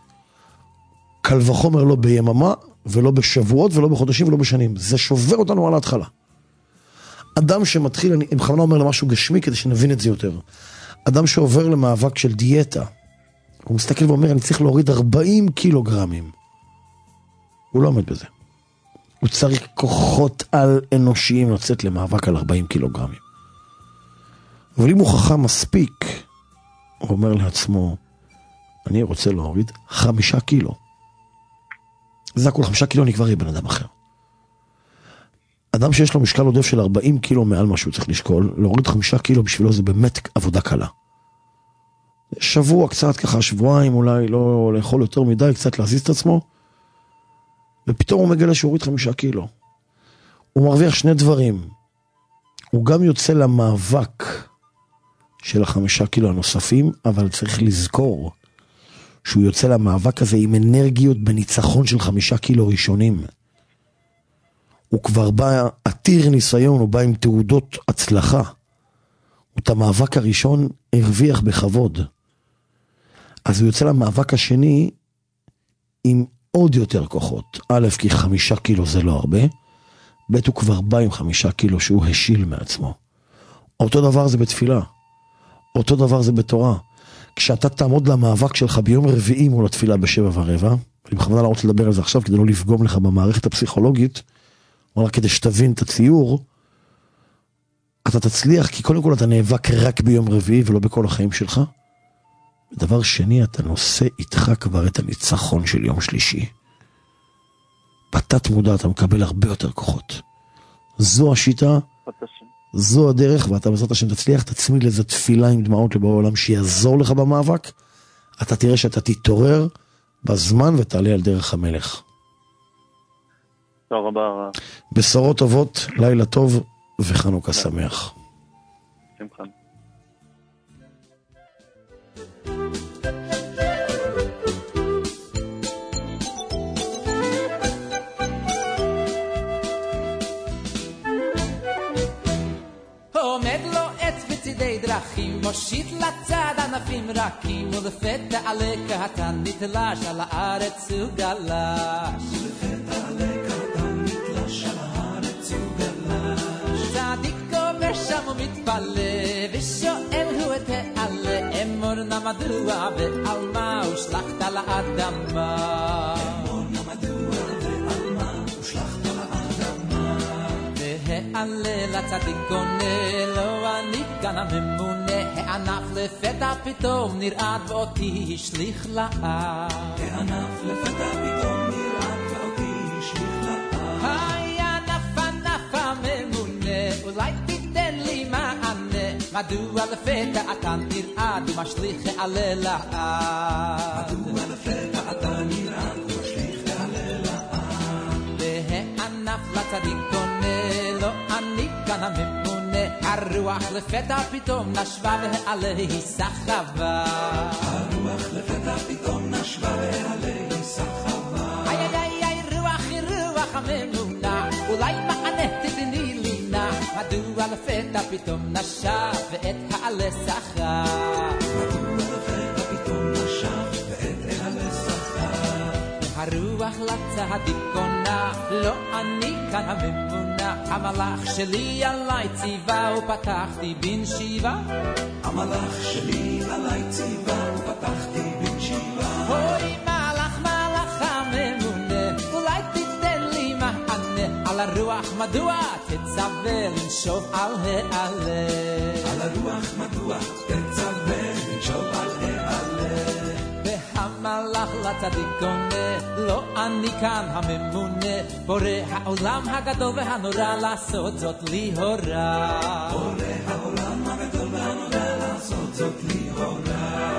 קל וחומר לא ביממה, ולא בשבועות, ולא בחודשים, ולא בשנים. זה שובר אותנו על ההתחלה. אדם שמתחיל, אני בכוונה אומר למשהו גשמי, כדי שנבין את זה יותר. אדם שעובר למאבק של דיאטה, הוא מסתכל ואומר, אני צריך להוריד 40 קילוגרמים. הוא לא עומד בזה. הוא צריך כוחות על אנושיים לצאת למאבק על 40 קילוגרמים. אבל אם הוא חכם מספיק, הוא אומר לעצמו, אני רוצה להוריד 5 קילו. זה הכל 5 קילו, אני כבר יהיה בן אדם אחר. אדם שיש לו משקל עודף של 40 קילו מעל מה שהוא צריך לשקול, להוריד 5 קילו בשבילו זה באמת עבודה קלה. שבוע קצת ככה, שבועיים אולי לא לאכול יותר מדי, קצת להזיז את עצמו, ופתאום הוא מגלה שהוא הוריד 5 קילו. הוא מרוויח 2 דברים. הוא גם יוצא למאבק של 5 קילו הנוספים, אבל צריך לזכור שהוא יוצא למאבק הזה עם אנרגיות בניצחון של 5 קילו ראשונים. הוא כבר בא עתיר ניסיון, הוא בא עם תעודות הצלחה. את המאבק הראשון הרוויח בכבוד. אז הוא יוצא למאבק השני עם עוד יותר כוחות. א', כי 5 קילו זה לא הרבה. ב', הוא כבר בא עם 5 קילו שהוא השיל מעצמו. אותו דבר זה בתפילה. אותו דבר זה בתורה. כשאתה תעמוד למאבק שלך ביום רביעי מול התפילה ב7:15, אני בכוונה לא רוצה לדבר על זה עכשיו כדי לא לפגום לך במערכת הפסיכולוגית, אבל כדי שתבין את הציור, אתה תצליח, כי קודם כל אתה נאבק רק ביום רביעי ולא בכל החיים שלך. ודבר שני, אתה נושא איתך כבר את הניצחון של יום שלישי. בתת מודע אתה מקבל הרבה יותר כוחות. זו השיטה, זו הדרך, ואתה בעזרת השם תצליח, תצמיד לזה תפילה עם דמעות לבורא עולם שיעזור לך במאבק. אתה תראה שאתה תתעורר בזמן ותעלה על דרך המלך. תודה רבה. בשורות טובות, לילה טוב וחנוכה שמח. שמחה. עומד לו עץ בצדי דרכים, מושיט לצד ענפים רכים, ולפתע עלה קטן נתלש על הארץ וגלש. ולפתע עלה קטן נתלש על הארץ וגלש. צדיק עובר שם ומתפלא, ושואל הוא את העלה, אמור נא מדוע ועל מה הושלכת לאדמה. אמור נא מדוע ועל מה הושלכת לאדמה. העלה לצדיק עונה, לא אני כאן הממונה, הענף לפתע פתאום נרעד ואותי השליך לאט. הענף לפתע פתאום נרעד ואותי השליך לאט. היי ענף הממונה, אולי תיתן לי מענה, מדוע לפתע אתה נרעד ומשליך העלה לאט. מדוע לפתע אתה נרעד ומשליך העלה לאט. והענף לצדיק עונה, לא אני כאן הממונה, הרוח לפתע פתאום נשבה ועלי סחבה. הרוח לפתע פתאום נשבה ועלי סחבה. איי רוח הממונה, אולי מענה תתני לי נא, מדוע לפתע פתאום נשב ואת העלה סחה. מדוע לפתע פתאום נשב ואת העלה סחה. הרוח לצדיק עונה, לא אני כאן הממונה, המלאך שלי עליי ציווה ופתחתי בנשיבה. המלאך שלי עליי ציווה ופתחתי בנשיבה. אוי מלאך הממונה, אולי תיתן לי מענה, על הרוח מדוע תצווה לנשוב על העלה. על הרוח מדוע תצווה לנשוב על העלה. והמלאך לצדיק עונה, לא אני כאן הממונה, בורא העולם הגדול והנורא לעשות זאת לי הורא. בורא העולם הגדול והנורא לעשות זאת לי הורא.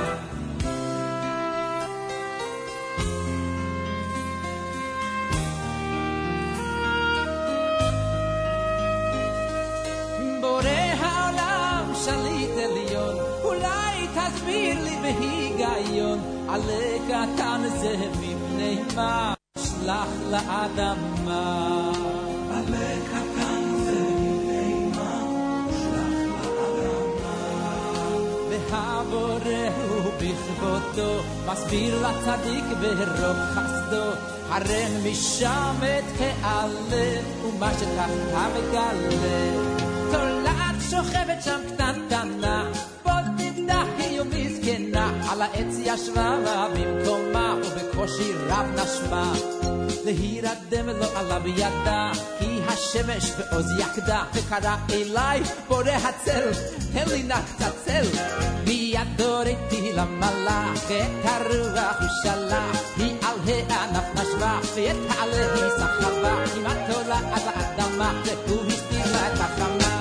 בורא העולם שליט עליון, אולי תסביר לי בהיגיון, עלה קטן זה מפני מה שלח לאדמה. עלה קטן זה מפני מה שלח לאדמה. והבורא הוא בכבודו מסביר לצדיק ברוב חסדו, הרי משם את העלה ומה שתחתיו מגלה. תולעת שוכבת שם קטנטנה, בודדה היא ומזקנה, על העץ ישבה במקומה ובקושי רב נשמה. להירדם לו עלה בידה, כי השמש בעוז יקדה, וקרא אליי בורא הצל, תן לי נא קצת צל. מיד הוריתי למלאך, את הרוח הוא שלח, היא על הענף נשבה, ואת העלה היא סחבה, כמעט תולעת לאדמה, והוא הסתיר לה את החמה.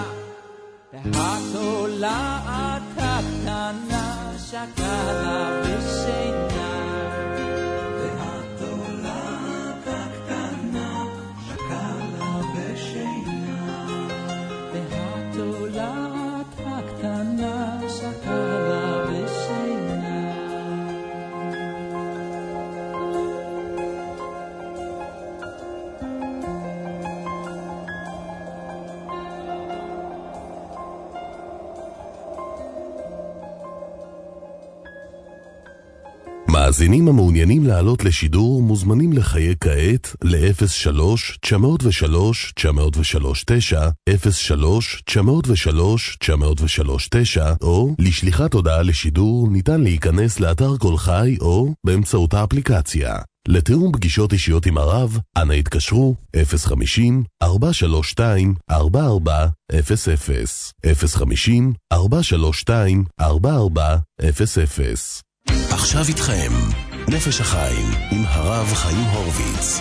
התולעת הקטנה שקלה בשינה. והתולעת הקטנה שקלה בשינה. והתולעת הקטנה שקלה מאזינים המעוניינים לעלות לשידור מוזמנים לחייג כעת ל-03-903-939, 03-903-939, או לשליחת הודעה לשידור ניתן להיכנס לאתר כל חי או באמצעות האפליקציה. לתיאום פגישות אישיות עם הרב, אנא התקשרו 050-432-4400, 050-432-4400. עכשיו איתכם, נפש החיים עם הרב חיים הורוביץ.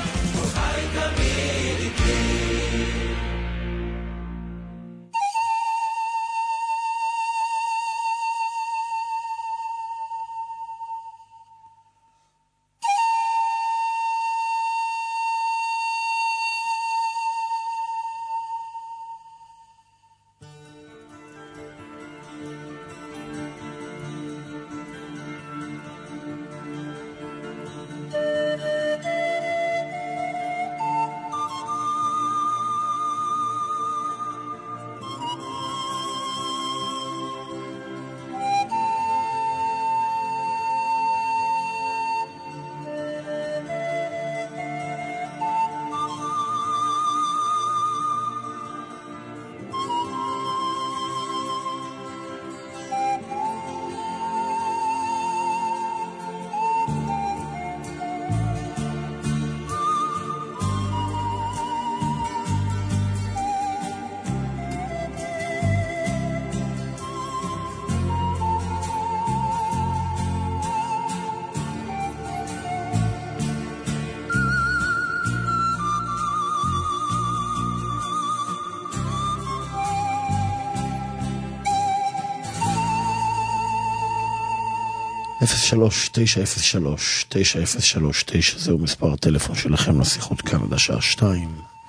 (03-903-903-9) זהו מספר הטלפון שלכם לשיחות כאן עד השעה 2.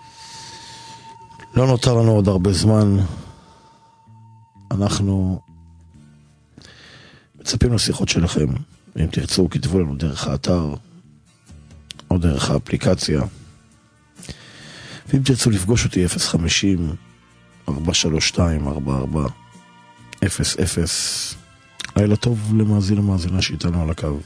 לא נותר לנו עוד הרבה זמן. אנחנו מצפים לשיחות שלכם. אם תרצו, כתבו לנו דרך האתר או דרך האפליקציה. ואם תרצו לפגוש אותי 050-432-4400. לילה טוב למאזין ומאזינה שאיתנו על הקו.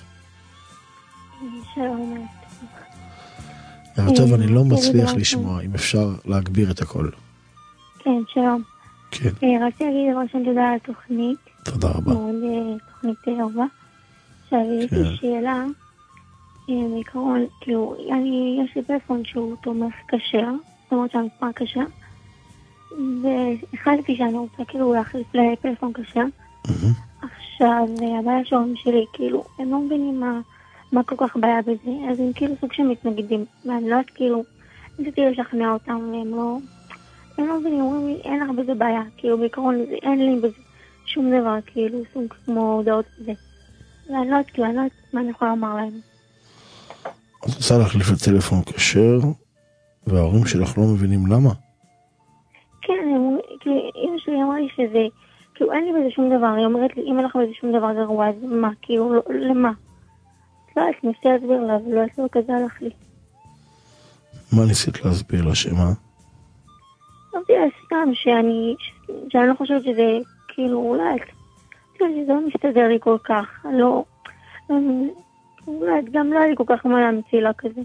שלום. לילה טוב, אני לא מצליח לשמוע, אם אפשר להגביר את הכל. כן, שלום. כן. רציתי להגיד דבר שאני תודה על התוכנית. תודה רבה. מאוד תוכנית טובה. עכשיו, יש לי שאלה, בעיקרון, כאילו, יש לי פלאפון שהוא תומך כשר, זאת אומרת שהמספר כשר, והחלטתי שאני רוצה כאילו להחליף לפלאפון כשר. עכשיו, הבעיה שההורים שלי, כאילו, הם לא מבינים מה כל כך בעיה בזה, אז הם כאילו סוג שמתנגדים, ואני לא יודעת, כאילו, ניסיתי לשכנע אותם, והם לא מבינים, אומרים לי, אין לך בזה בעיה, כאילו, בעיקרון, אין לי בזה שום דבר, כאילו, סוג כמו הודעות בזה. ואני לא יודעת, כאילו, אני לא יודעת מה אני יכולה לומר להם. את רוצה להחליף לטלפון כשר, וההורים שלך לא מבינים למה? כן, כאילו, אמא שלי אמרה לי שזה, כאילו, אין לי בזה שום דבר, היא אומרת לי, אם אין לך בזה שום דבר גרוע, אז מה, כאילו, למה? לא, את ניסי להסביר לה, ולא את לא כזה הלך לי. מה ניסית להסביר לה, שמה? אמרתי לה סתם, שאני לא חושבת שזה, כאילו, אולי, שזה לא מסתדר לי כל כך, לא, אולי, גם לא היה לי כל כך מה להמציא לה כזה.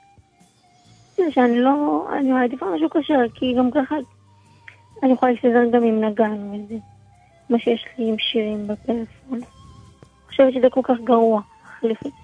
שאני לא, אני מעדיפה משהו קשר, כי גם ככה, אני יכולה להסתדר גם עם נגן וזה. מה שיש לי עם שירים בפלאפון. אני חושבת שזה כל כך גרוע, להחליף את זה.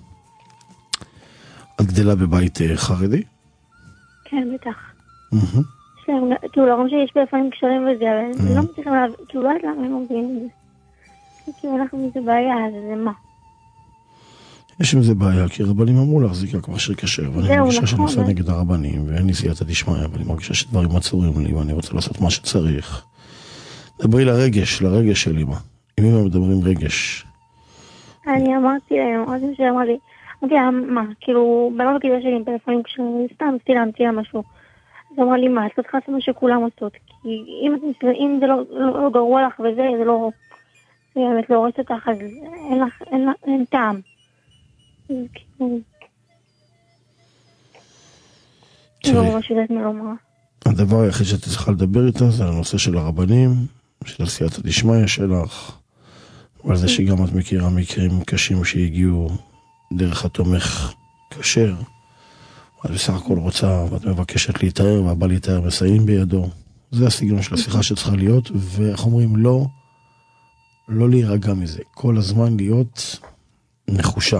את גדלה בבית חרדי? כן, בטח. יש להם, כאילו, להרום שיש פלאפונים קשרים וזה, אבל אני לא מצליחה להבין, כאילו, לא יודעת למה הם מבינים את זה. כאילו, אנחנו מזה בעיה, אז זה מה? יש עם זה בעיה, כי רבנים אמרו להחזיק רק מכשיר כשר, ואני מרגישה שאני עושה נגד הרבנים, ואין לי סייעתא דשמיא, אבל אני מרגישה שדברים עצורים לי, ואני רוצה לעשות מה שצריך. דברי לרגש שלי, מה? עם מי מדברים רגש? אני אמרתי להם, אז שאמר לי, אמרתי להם, מה, כאילו, במה בקדוש שלי עם פלאפונים כשאני סתם עשיתי להמציא לה משהו. אז אמר לי, מה, את לא צריכה לעשות מה שכולם עושות, כי אם זה לא גרוע לך וזה, זה לא, זה באמת לא הורס אותך, אז אין טעם. לא משהו יודעת מה לומר. הדבר היחיד שאתה צריכה לדבר איתה זה הנושא של הרבנים, של סייעתא דשמיא שלך, ועל זה שגם את מכירה מקרים קשים שהגיעו דרך התומך כשר, את בסך הכל רוצה ואת מבקשת להתאר, והבא להתאר מסיים בידו. זה הסגנון של השיחה שצריכה להיות, ואיך אומרים, לא להירגע מזה. כל הזמן להיות נחושה.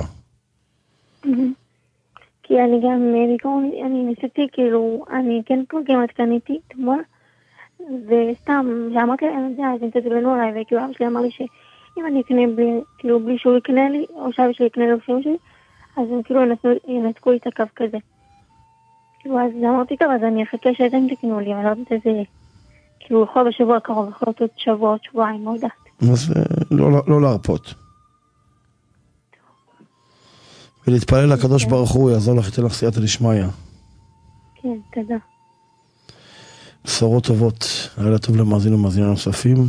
כי אני גם, אני ניסיתי, כאילו, אני כן פרוגמת קניתי, תמול, וסתם, שאמרתי להם, אז הם תזבנו עליי, וכאילו אבא שלי אמר לי שאם אני אקנה כאילו בלי שהוא יקנה לי, או שאבא שלי יקנה לו פיום שלי, אז הם כאילו ינתקו לי את הקו כזה. כאילו, אז אמרתי טוב, אז אני אחכה שאתם תקנו לי, אבל לא יודעת איזה, כאילו, יכול בשבוע הקרוב, יכול להיות עוד שבוע, עוד שבועיים, לא יודעת. אז לא להרפות. ולהתפלל לקדוש ברוך הוא, יעזור לך, ייתן לך סייעתא דשמיא. כן, תודה. בשורות טובות, לילה טוב למאזין ומאזינים נוספים.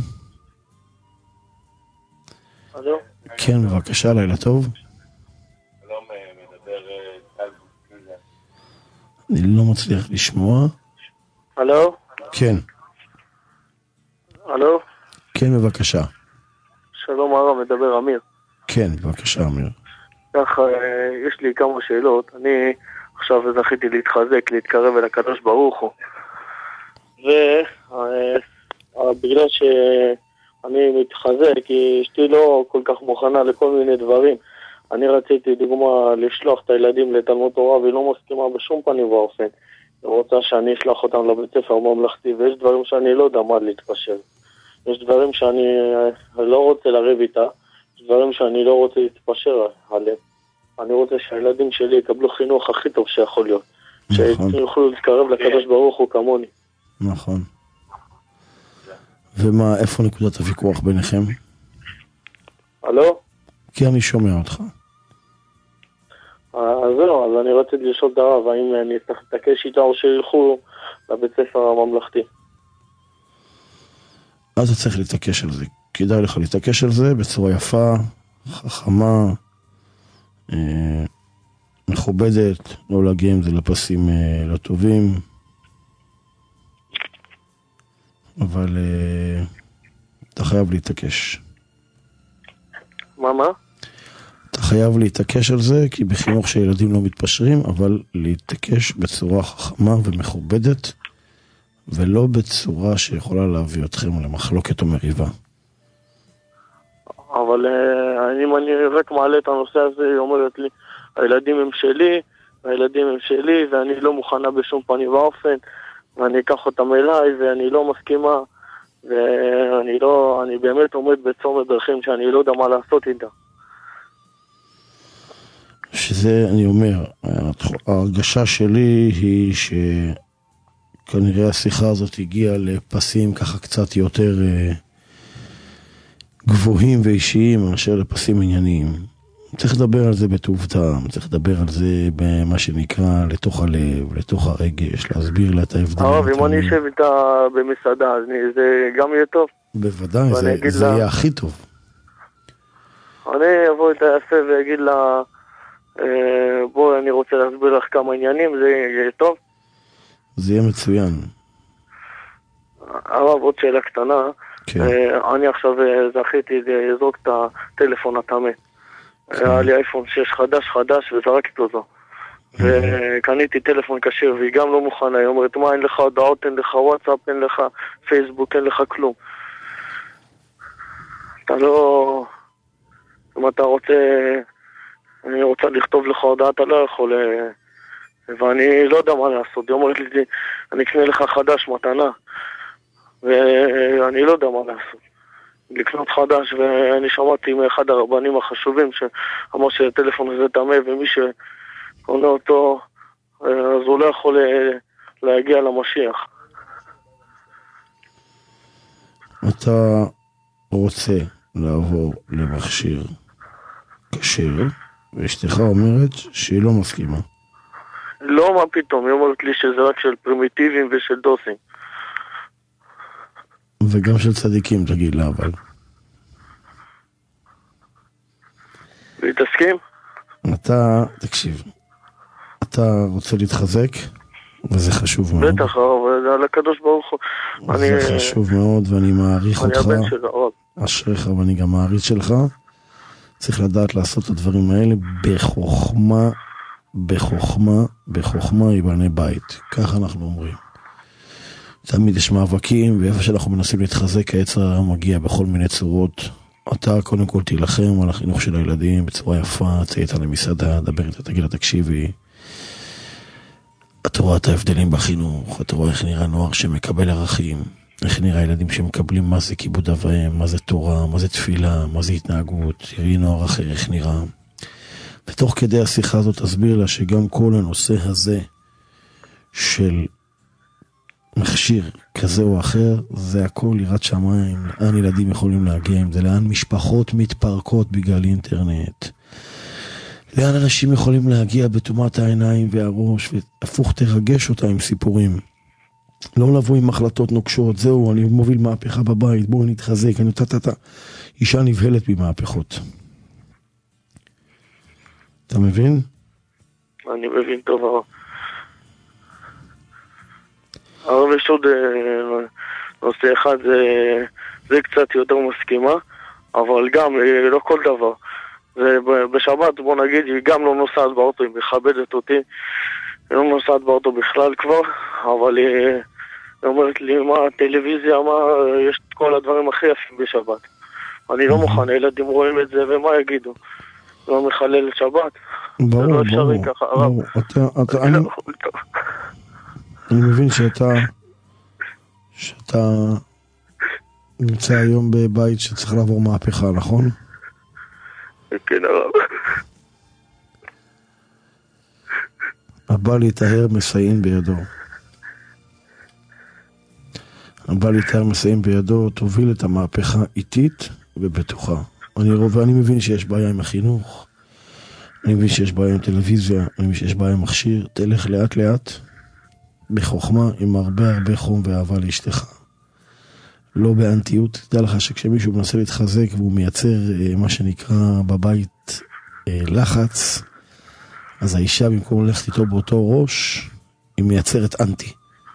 הלו? כן, בבקשה, לילה טוב. שלום, מדבר טל בוקינזה. אני לא מצליח לשמוע. הלו? כן. הלו? כן, בבקשה. שלום הרב, מדבר אמיר. כן, בבקשה, אמיר. ככה, יש לי כמה שאלות. אני עכשיו זכיתי להתחזק, להתקרב אל הקדוש ברוך הוא. ובגלל שאני מתחזק, כי אשתי לא כל כך מוכנה לכל מיני דברים. אני רציתי, דוגמה, לשלוח את הילדים לתלמוד תורה, והיא לא מסכימה בשום פנים ואופן. היא רוצה שאני אשלח אותם לבית ספר ממלכתי, ויש דברים שאני לא יודע מה להתפשר. יש דברים שאני לא רוצה לריב איתה, יש דברים שאני לא רוצה להתפשר עליהם. אני רוצה שהילדים שלי יקבלו חינוך הכי טוב שיכול להיות. נכון. שיוכלו להתקרב לקדוש ברוך הוא כמוני. נכון. ומה, איפה נקודת הוויכוח ביניכם? הלו? כי אני שומע אותך. אז זהו, אז אני רציתי לשאול את הרב, האם אני אתעקש איתה או שילכו לבית ספר הממלכתי. אז אתה צריך להתעקש על זה. כדאי לך להתעקש על זה בצורה יפה, חכמה, מכובדת, לא להגיע עם זה לפסים לא טובים. אבל אתה חייב להתעקש. מה? אתה חייב להתעקש על זה, כי בחינוך שילדים לא מתפשרים, אבל להתעקש בצורה חכמה ומכובדת, ולא בצורה שיכולה להביא אתכם למחלוקת או מריבה. אבל אם אני רק מעלה את הנושא הזה, היא אומרת לי, הילדים הם שלי, ואני לא מוכנה בשום פנים ואופן, ואני אקח אותם אליי, ואני לא מסכימה, ואני באמת עומד בצומת דרכים שאני לא יודע מה לעשות איתה. שזה, אני אומר, ההרגשה שלי היא שכנראה השיחה הזאת הגיעה לפסים ככה קצת יותר גבוהים ואישיים, מאשר לפסים ענייניים. צריך לדבר על זה בטוב טעם, צריך לדבר על זה במה שנקרא לתוך הלב, לתוך הרגש, להסביר לה את ההבדלים. הרב, אם אני אשב איתה במסעדה, אז זה גם יהיה טוב? בוודאי, זה יהיה הכי טוב. אני אבוא איתה יפה ואגיד לה, בואי, אני רוצה להסביר לך כמה עניינים, זה יהיה טוב? זה יהיה מצוין. הרב, עוד שאלה קטנה. כן. אני עכשיו זכיתי לזרוק את הטלפון התאמה. היה לי אייפון 6 חדש וזרקתי אותו. וקניתי טלפון כשר והיא גם לא מוכנה. היא אומרת, מה, אין לך הודעות, אין לך וואטסאפ, אין לך פייסבוק, אין לך כלום. אתה לא... אם אתה רוצה... אני רוצה לכתוב לך הודעה, אתה לא יכול... ואני לא יודע מה לעשות. היא אומרת לי, אני אקנה לך חדש מתנה. ואני לא יודע מה לעשות. לקנות חדש, ואני שמעתי מאחד הרבנים החשובים שאמר שהטלפון הזה טמא, ומי שקונה אותו, אז הוא לא יכול להגיע למשיח. אתה רוצה לעבור למכשיר כשר, ואשתך אומרת שהיא לא מסכימה. לא, מה פתאום, היא אומרת לי שזה רק של פרימיטיבים ושל דוסים. וגם של צדיקים, תגיד לה, אבל. והיא תסכים? אתה, תקשיב, אתה רוצה להתחזק, וזה חשוב מאוד. בטח, זה על הקדוש ברוך הוא. זה חשוב מאוד, ואני מעריך אותך. אני הבן של הרב. אשריך, ואני גם מעריץ שלך. צריך לדעת לעשות את הדברים האלה בחוכמה, בחוכמה, בחוכמה יבנה בית. ככה אנחנו אומרים. תמיד יש מאבקים, ואיפה שאנחנו מנסים להתחזק, היצר הרע מגיע בכל מיני צורות. אתה קודם כל תילחם על החינוך של הילדים בצורה יפה, תהיה איתה למסעדה, דבר איתה, תגיד לה, תקשיבי. אתה רואה את ההבדלים בחינוך, אתה רואה איך נראה נוער שמקבל ערכים, איך נראה ילדים שמקבלים מה זה כיבוד אב ואם, מה זה תורה, מה זה תפילה, מה זה התנהגות, תראי נוער אחר איך נראה. ותוך כדי השיחה הזאת תסביר לה שגם כל הנושא הזה של מכשיר כזה או אחר, זה הכל יראת שמיים, לאן ילדים יכולים להגיע עם זה, לאן משפחות מתפרקות בגלל אינטרנט, לאן אנשים יכולים להגיע בתומת העיניים והראש, והפוך תרגש אותה עם סיפורים. לא לבוא עם החלטות נוקשות, זהו, אני מוביל מהפכה בבית, בואו נתחזק, אני נותנת אישה נבהלת במהפכות. אתה מבין? אני מבין טוב. אבל יש עוד נושא אחד, זה קצת יותר מסכימה, אבל גם לא כל דבר. בשבת, בוא נגיד, היא גם לא נוסעת באוטו, היא מכבדת אותי, היא לא נוסעת באוטו בכלל כבר, אבל היא אומרת לי, מה הטלוויזיה, מה, יש את כל הדברים הכי יפים בשבת. אני לא מוכן, הילדים רואים את זה, ומה יגידו? לא מחלל שבת. ברור, זה לא אפשרי ככה. ברור. אני מבין שאתה נמצא היום בבית שצריך לעבור מהפכה, נכון? כן, הרב. הבא להתאר מסייעים בידו. הבא להתאר מסייעים בידו, תוביל את המהפכה איטית ובטוחה. אני מבין שיש בעיה עם החינוך, אני מבין שיש בעיה עם טלוויזיה, אני מבין שיש בעיה עם מכשיר, תלך לאט לאט, בחוכמה, עם הרבה הרבה חום ואהבה לאשתך. לא באנטיות. תדע לך שכשמישהו מנסה להתחזק והוא מייצר מה שנקרא בבית לחץ, אז האישה במקום ללכת איתו באותו ראש, היא מייצרת אנטי.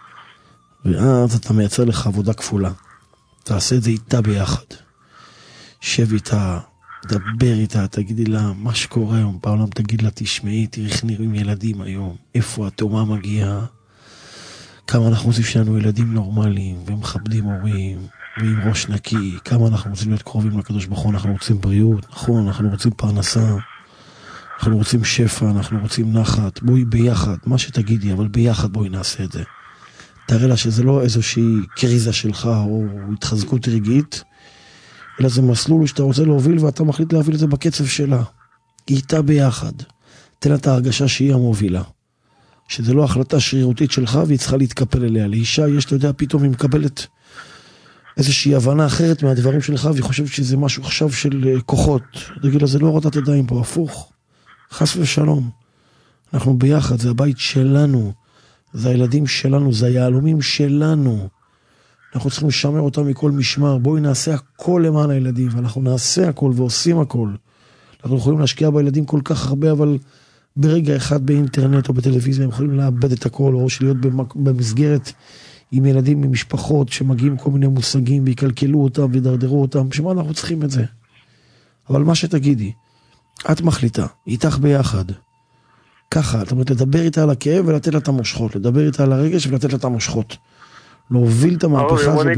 ואז אתה מייצר לך עבודה כפולה. תעשה את זה איתה ביחד. שב איתה, דבר איתה, תגידי לה מה שקורה היום בעולם, תגיד לה, תשמעי, תראי איך נראים ילדים היום, איפה התאומה מגיעה, כמה אנחנו רוצים שלנו ילדים נורמליים ומכבדים הורים ועם ראש נקי, כמה אנחנו רוצים להיות קרובים לקדוש ברוך הוא, אנחנו רוצים בריאות, נכון, אנחנו רוצים פרנסה, אנחנו רוצים שפע, אנחנו רוצים נחת, בואי ביחד, מה שתגידי, אבל ביחד בואי נעשה את זה. תראה לה שזה לא איזושהי קריזה שלך או התחזקות רגעית, אלא זה מסלול שאתה רוצה להוביל ואתה מחליט להוביל את זה בקצב שלה. היא איתה ביחד. תן לה את ההרגשה שהיא המובילה. שזה לא החלטה שרירותית שלך והיא צריכה להתקפל אליה. לאישה יש, אתה יודע, פתאום היא מקבלת איזושהי הבנה אחרת מהדברים שלך והיא חושבת שזה משהו עכשיו של כוחות. תגיד לה, זה לא הורדת ידיים פה, הפוך. חס ושלום. אנחנו ביחד, זה הבית שלנו. זה הילדים שלנו, זה היהלומים שלנו. אנחנו צריכים לשמר אותם מכל משמר. בואי נעשה הכל למען הילדים, ואנחנו נעשה הכל ועושים הכל. אנחנו יכולים להשקיע בילדים כל כך הרבה, אבל ברגע אחד באינטרנט או בטלוויזיה הם יכולים לאבד את הכל, או שלהיות במסגרת עם ילדים ממשפחות שמגיעים כל מיני מושגים ויקלקלו אותם ודרדרו אותם. שמה אנחנו צריכים את זה? אבל מה שתגידי, את מחליטה, איתך ביחד. ככה, זאת אומרת, לדבר איתה על הכאב ולתת לה את המושכות, לדבר איתה על הרגש ולתת לה את המושכות. להוביל את המהפכה הזו ביחד. אם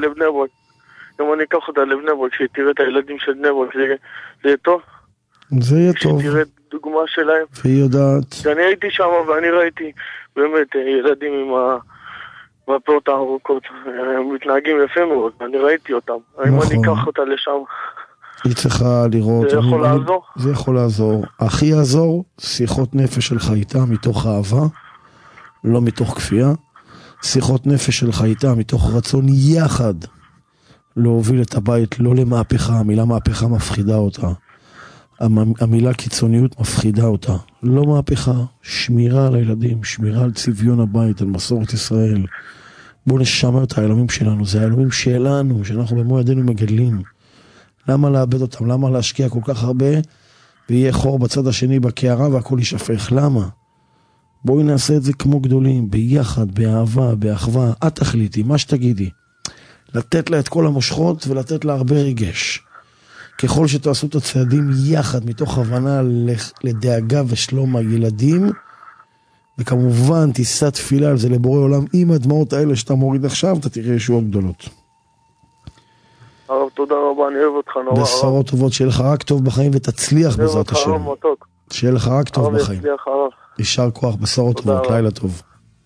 אני אקח אותה לבני ברק, שהיא תראה את הילדים של בני ברק, זה יהיה טוב? זה יהיה טוב. שהיא תראה את דוגמה שלהם. והיא יודעת. שאני הייתי שם ואני ראיתי באמת ילדים עם הפאות הארוכות, הם מתנהגים יפה מאוד, אני ראיתי אותם. אם אני אקח אותה לשם... היא צריכה לראות... זה יכול לעזור? זה יכול לעזור. הכי יעזור, שיחות נפש שלך איתה מתוך אהבה, לא מתוך כפייה. שיחות נפש שלך איתה מתוך רצון יחד להוביל את הבית, לא למהפכה. המילה מהפכה מפחידה אותה. המילה קיצוניות מפחידה אותה. לא מהפכה, שמירה על הילדים, שמירה על צביון הבית, על מסורת ישראל. בואו נשמר את היהלומים שלנו, זה היהלומים שלנו, שאנחנו במו ידינו מגדלים. למה לאבד אותם? למה להשקיע כל כך הרבה ויהיה חור בצד השני בקערה והכל יישפך? למה? בואי נעשה את זה כמו גדולים, ביחד, באהבה, באחווה. את תחליטי, מה שתגידי. לתת לה את כל המושכות ולתת לה הרבה רגש. ככל שתעשו את הצעדים יחד, מתוך הבנה לדאגה ושלום הילדים, וכמובן תישא תפילה על זה לבורא עולם, עם הדמעות האלה שאתה מוריד עכשיו, אתה תראה ישועות גדולות. הרב, תודה רבה, אני אוהב אותך נורא. בשורות טובות, שיהיה לך רק טוב בחיים ותצליח בעזרת השם. שיהיה לך רק טוב בחיים. יישר כוח, בשורות טובות, לילה טוב.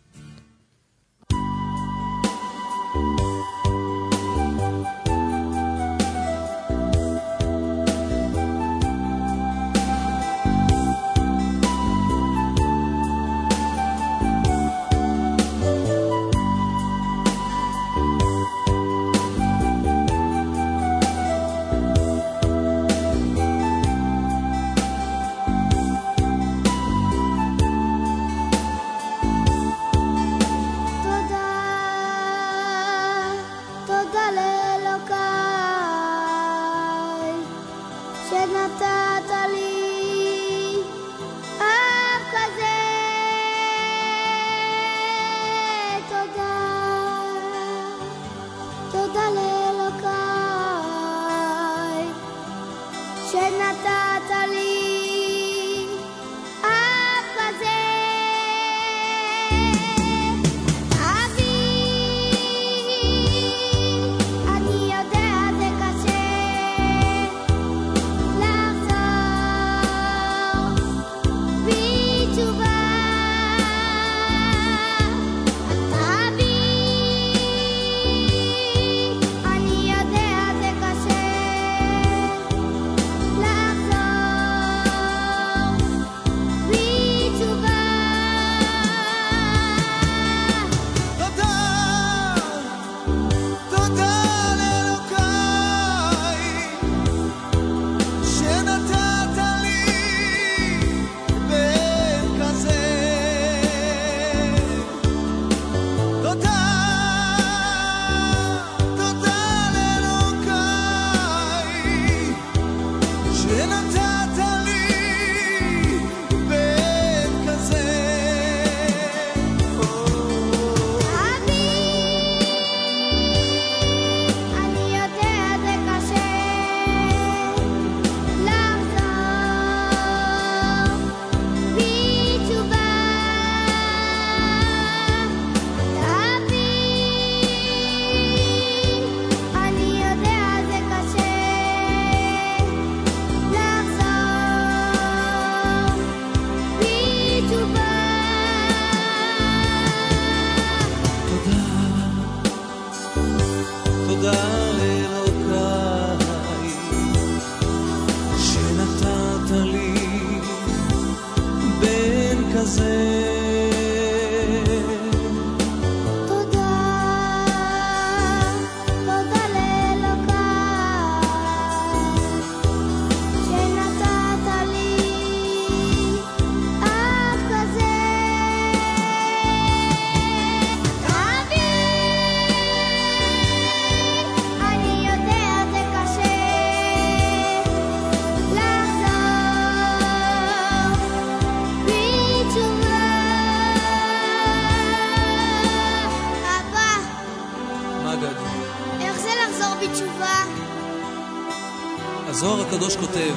הזוהר הקדוש כותב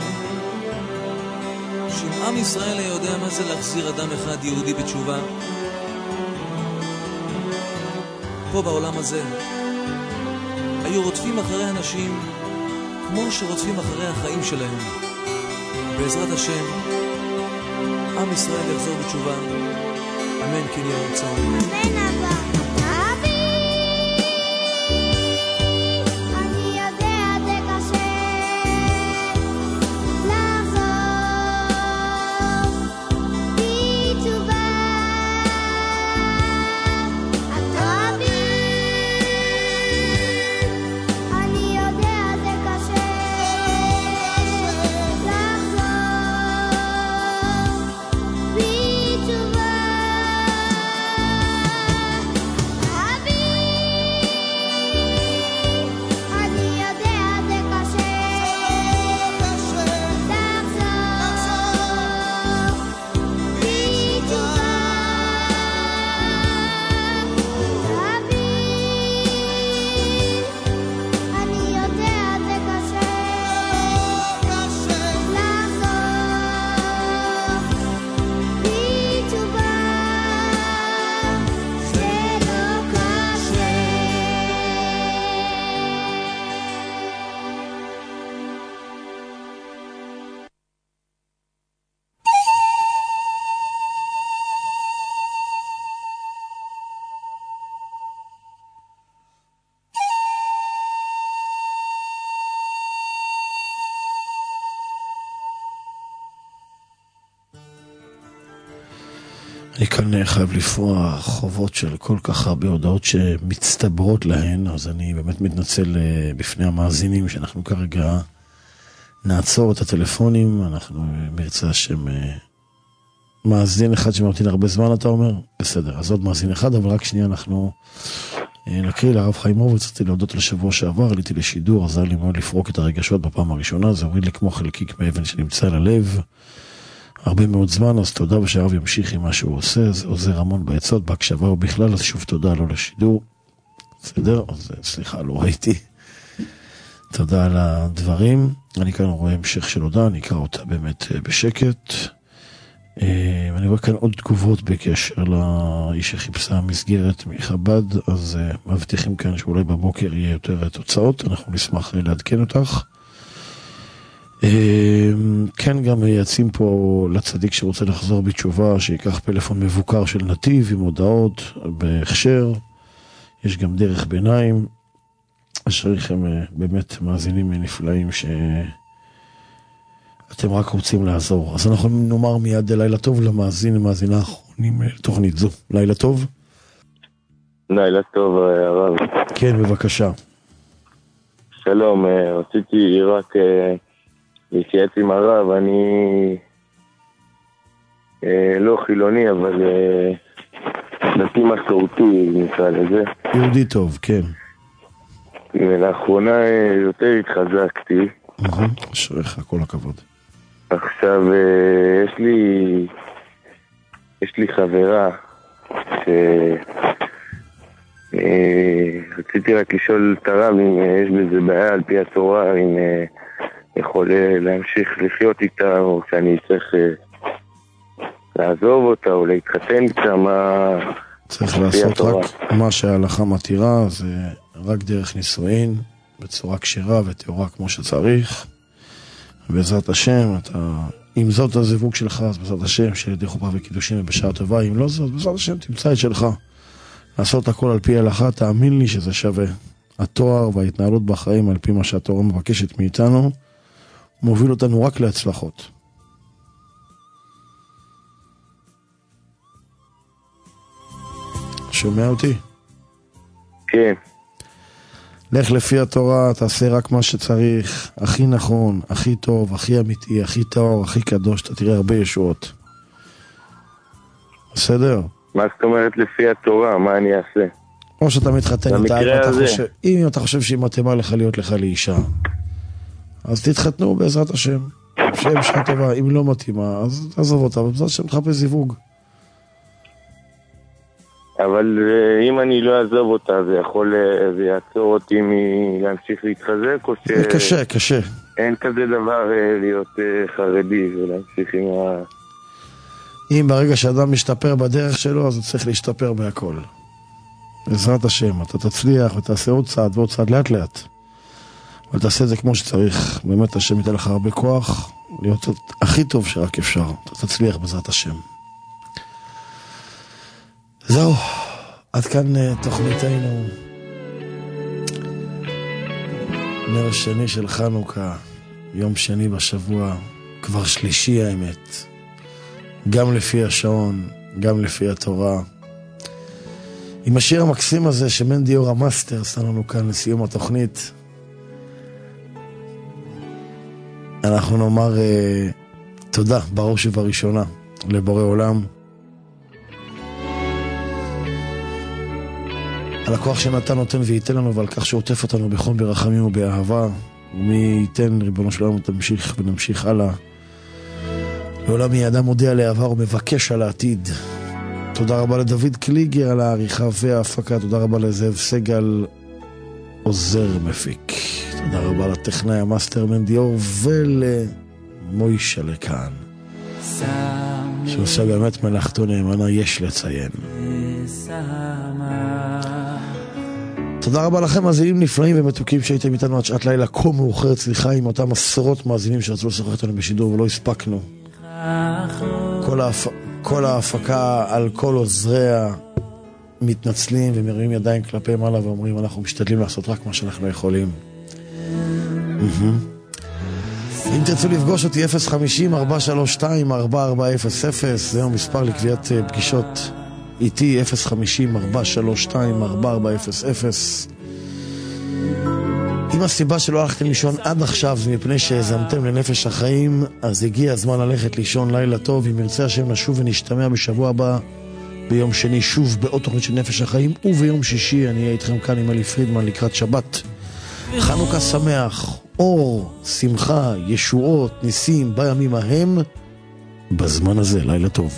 שאם עם ישראל היה יודע מה זה להחזיר אדם אחד יהודי בתשובה, פה בעולם הזה היו רודפים אחרי אנשים כמו שרודפים אחרי החיים שלהם. בעזרת השם עם ישראל יחזור בתשובה, אמן כן יהיה רצון. אמן אבא. אני כאן חייב לפרוע חובות של כל כך הרבה הודעות שמצטברות להן, אז אני באמת מתנצל בפני המאזינים שאנחנו כרגע נעצור את הטלפונים. אנחנו מרצה השם מאזין אחד שממתין הרבה זמן, אתה אומר? בסדר, אז עוד מאזין אחד, אבל רק שנייה אנחנו נקריא לרב חיים הורוביץ. רציתי להודות לשבוע שעבר, עליתי לשידור, עזר לי מאוד לפרוק את הרגשות בפעם הראשונה, זה הוריד לי כמו חלקיק מאבן שנמצא על הלב הרבה מאוד זמן, אז תודה, ושהרב ימשיך עם מה שהוא עושה, זה עוזר המון בעצות, בהקשבה ובכלל, אז שוב תודה לו לשידור. בסדר? אז סליחה, לא ראיתי. תודה על הדברים. אני כאן רואה המשך של הודעה, אני אקרא אותה באמת בשקט. אני רואה כאן עוד תגובות בקשר לאיש שחיפשה המסגרת מחב"ד, אז מבטיחים כאן שאולי בבוקר יהיה יותר תוצאות, אנחנו נשמח לעדכן אותך. כן, גם יצאים פה לצדיק שרוצה לחזור בתשובה, שיקח פלאפון מבוקר של נתיב עם הודעות בהכשר, יש גם דרך ביניים. אשריכם באמת מאזינים נפלאים שאתם רק רוצים לעזור. אז אנחנו נאמר מיד לילה טוב למאזינה האחרונים לתוכנית זו. לילה טוב. לילה טוב, הרב. כן, בבקשה. שלום, רציתי רק להתייעץ עם הרב. אני לא חילוני, אבל דתי מסורתי נקרא לזה. יהודי טוב, כן. ולאחרונה יותר התחזקתי. אשריך, כל הכבוד. עכשיו יש לי חברה רציתי רק לשאול את הרב אם יש בזה בעיה על פי התורה, אם יכול להמשיך לחיות איתה, או שאני צריך לעזוב אותה או להתחתן איתה. צריך לעשות רק מה שההלכה מתירה, זה רק דרך נישואין, בצורה כשרה וטהורה כמו שצריך. בעזרת השם, אם זאת הזיווג שלך, אז בעזרת השם, שלידי חופה וקידושים ובשעה טובה. אם לא זאת, בעזרת השם תמצא את שלך. לעשות הכל על פי ההלכה, תאמין לי שזה שווה. התואר וההתנהלות בחיים על פי מה שהתורה מבקשת מאיתנו, מוביל אותנו רק להצלחות. שומע אותי? כן. לך לפי התורה, תעשה רק מה שצריך, הכי נכון, הכי טוב, הכי אמיתי, הכי טהור, הכי קדוש, אתה תראה הרבה ישועות. בסדר? מה זאת אומרת לפי התורה? מה אני אעשה? או שאתה מתחתן איתה, אם אתה חושב שהיא מתאימה לך להיות לך לאישה, אז תתחתנו בעזרת השם, שם שעה טובה. אם לא מתאימה, אז תעזוב אותה, ובעזרת השם תחפש זיווג. אבל אם אני לא אעזוב אותה, זה יעצור אותי מלהמשיך להתחזק, או ש... קשה. אין כזה דבר להיות חרדי ולהמשיך עם ה... אם ברגע שאדם משתפר בדרך שלו, אז הוא צריך להשתפר בהכל. בעזרת השם, אתה תצליח ותעשה עוד צעד ועוד צעד לאט לאט. אבל תעשה את זה כמו שצריך. באמת השם ייתן לך הרבה כוח, להיות הכי טוב שרק אפשר. אתה תצליח בעזרת השם. זהו, עד כאן תוכניתנו. נר שני של חנוכה, יום שני בשבוע, כבר שלישי האמת. גם לפי השעון, גם לפי התורה. עם השיר המקסים הזה שמנדי אור המאסטר עשה לנו כאן לסיום התוכנית, אנחנו נאמר תודה בראש ובראשונה לבורא עולם על הכוח שנתן, נותן וייתן לנו, ועל כך שעוטף אותנו בחום ברחמים ובאהבה. ומי ייתן ריבונו שלנו תמשיך ונמשיך הלאה לעולם יהיה אדם מודיע לעבר ומבקש על העתיד. תודה רבה לדוד קליגר על העריכה וההפקה, תודה רבה לזאב סגל עוזר מפיק, תודה רבה לטכנאי המאסטר מנדיור ולמוישה לכאן שעושה באמת מלאכתו נאמנה, יש לציין. תודה רבה לכם מאזינים נפלאים ומתוקים שהייתם איתנו עד שעת לילה כה מאוחרת. סליחה עם אותם עשרות מאזינים שרצו לשוחח איתנו בשידור ולא הספקנו. כל ההפקה על כל עוזריה מתנצלים ומרימים ידיים כלפי מעלה ואומרים אנחנו משתדלים לעשות רק מה שאנחנו יכולים. אם תרצו לפגוש אותי 050-432-4400, זהו מספר לקביעת פגישות איתי, 050-432-4400. אם הסיבה שלא הלכתם לישון עד עכשיו זה מפני שהזמתם לנפש החיים, אז הגיע הזמן ללכת לישון. לילה טוב. אם ירצה השם נשוב ונשתמע בשבוע הבא ביום שני שוב בעוד תוכנית של נפש החיים, וביום שישי אני אהיה איתכם כאן עם אלי פרידמן לקראת שבת. חנוכה שמח, אור, שמחה, ישועות, ניסים בימים ההם בזמן הזה. לילה טוב.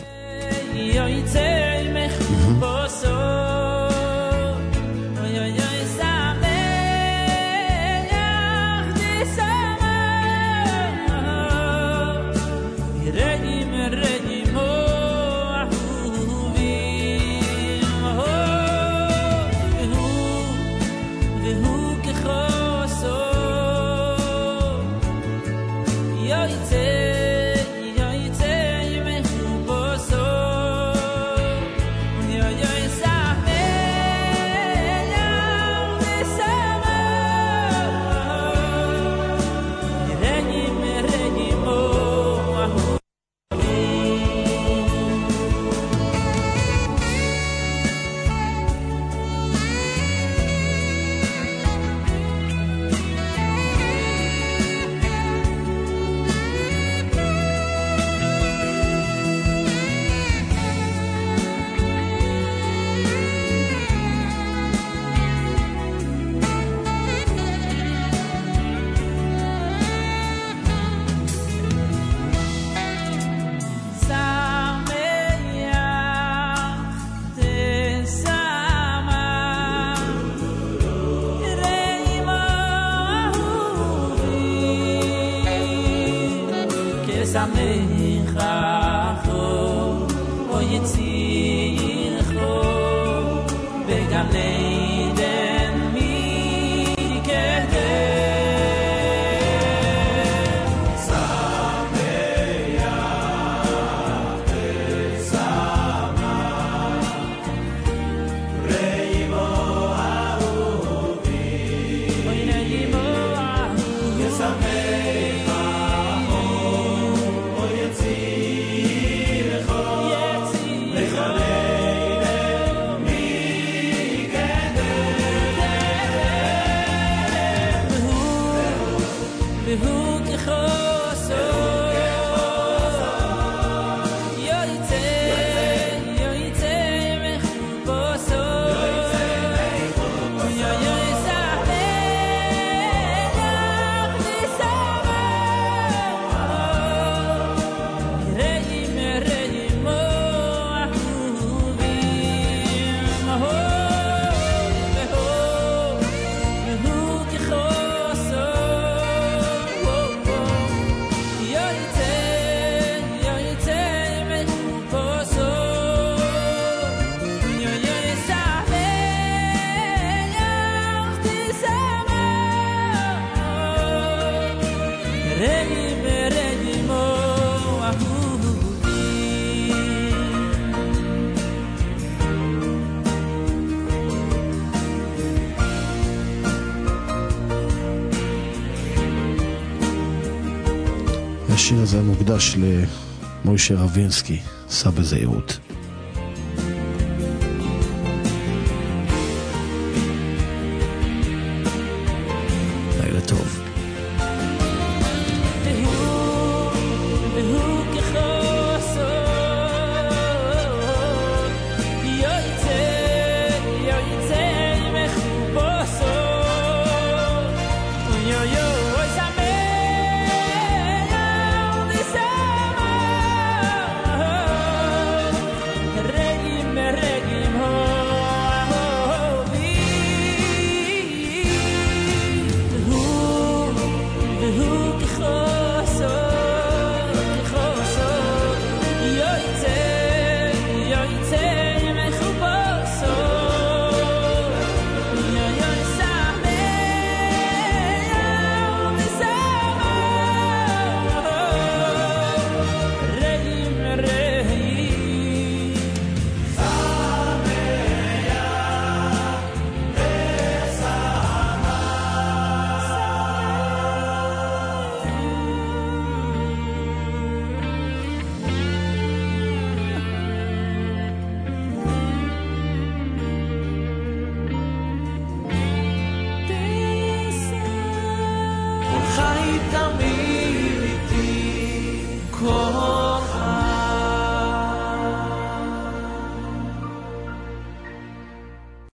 השיר הזה מוקדש למוישה רבינסקי, סע בזהירות.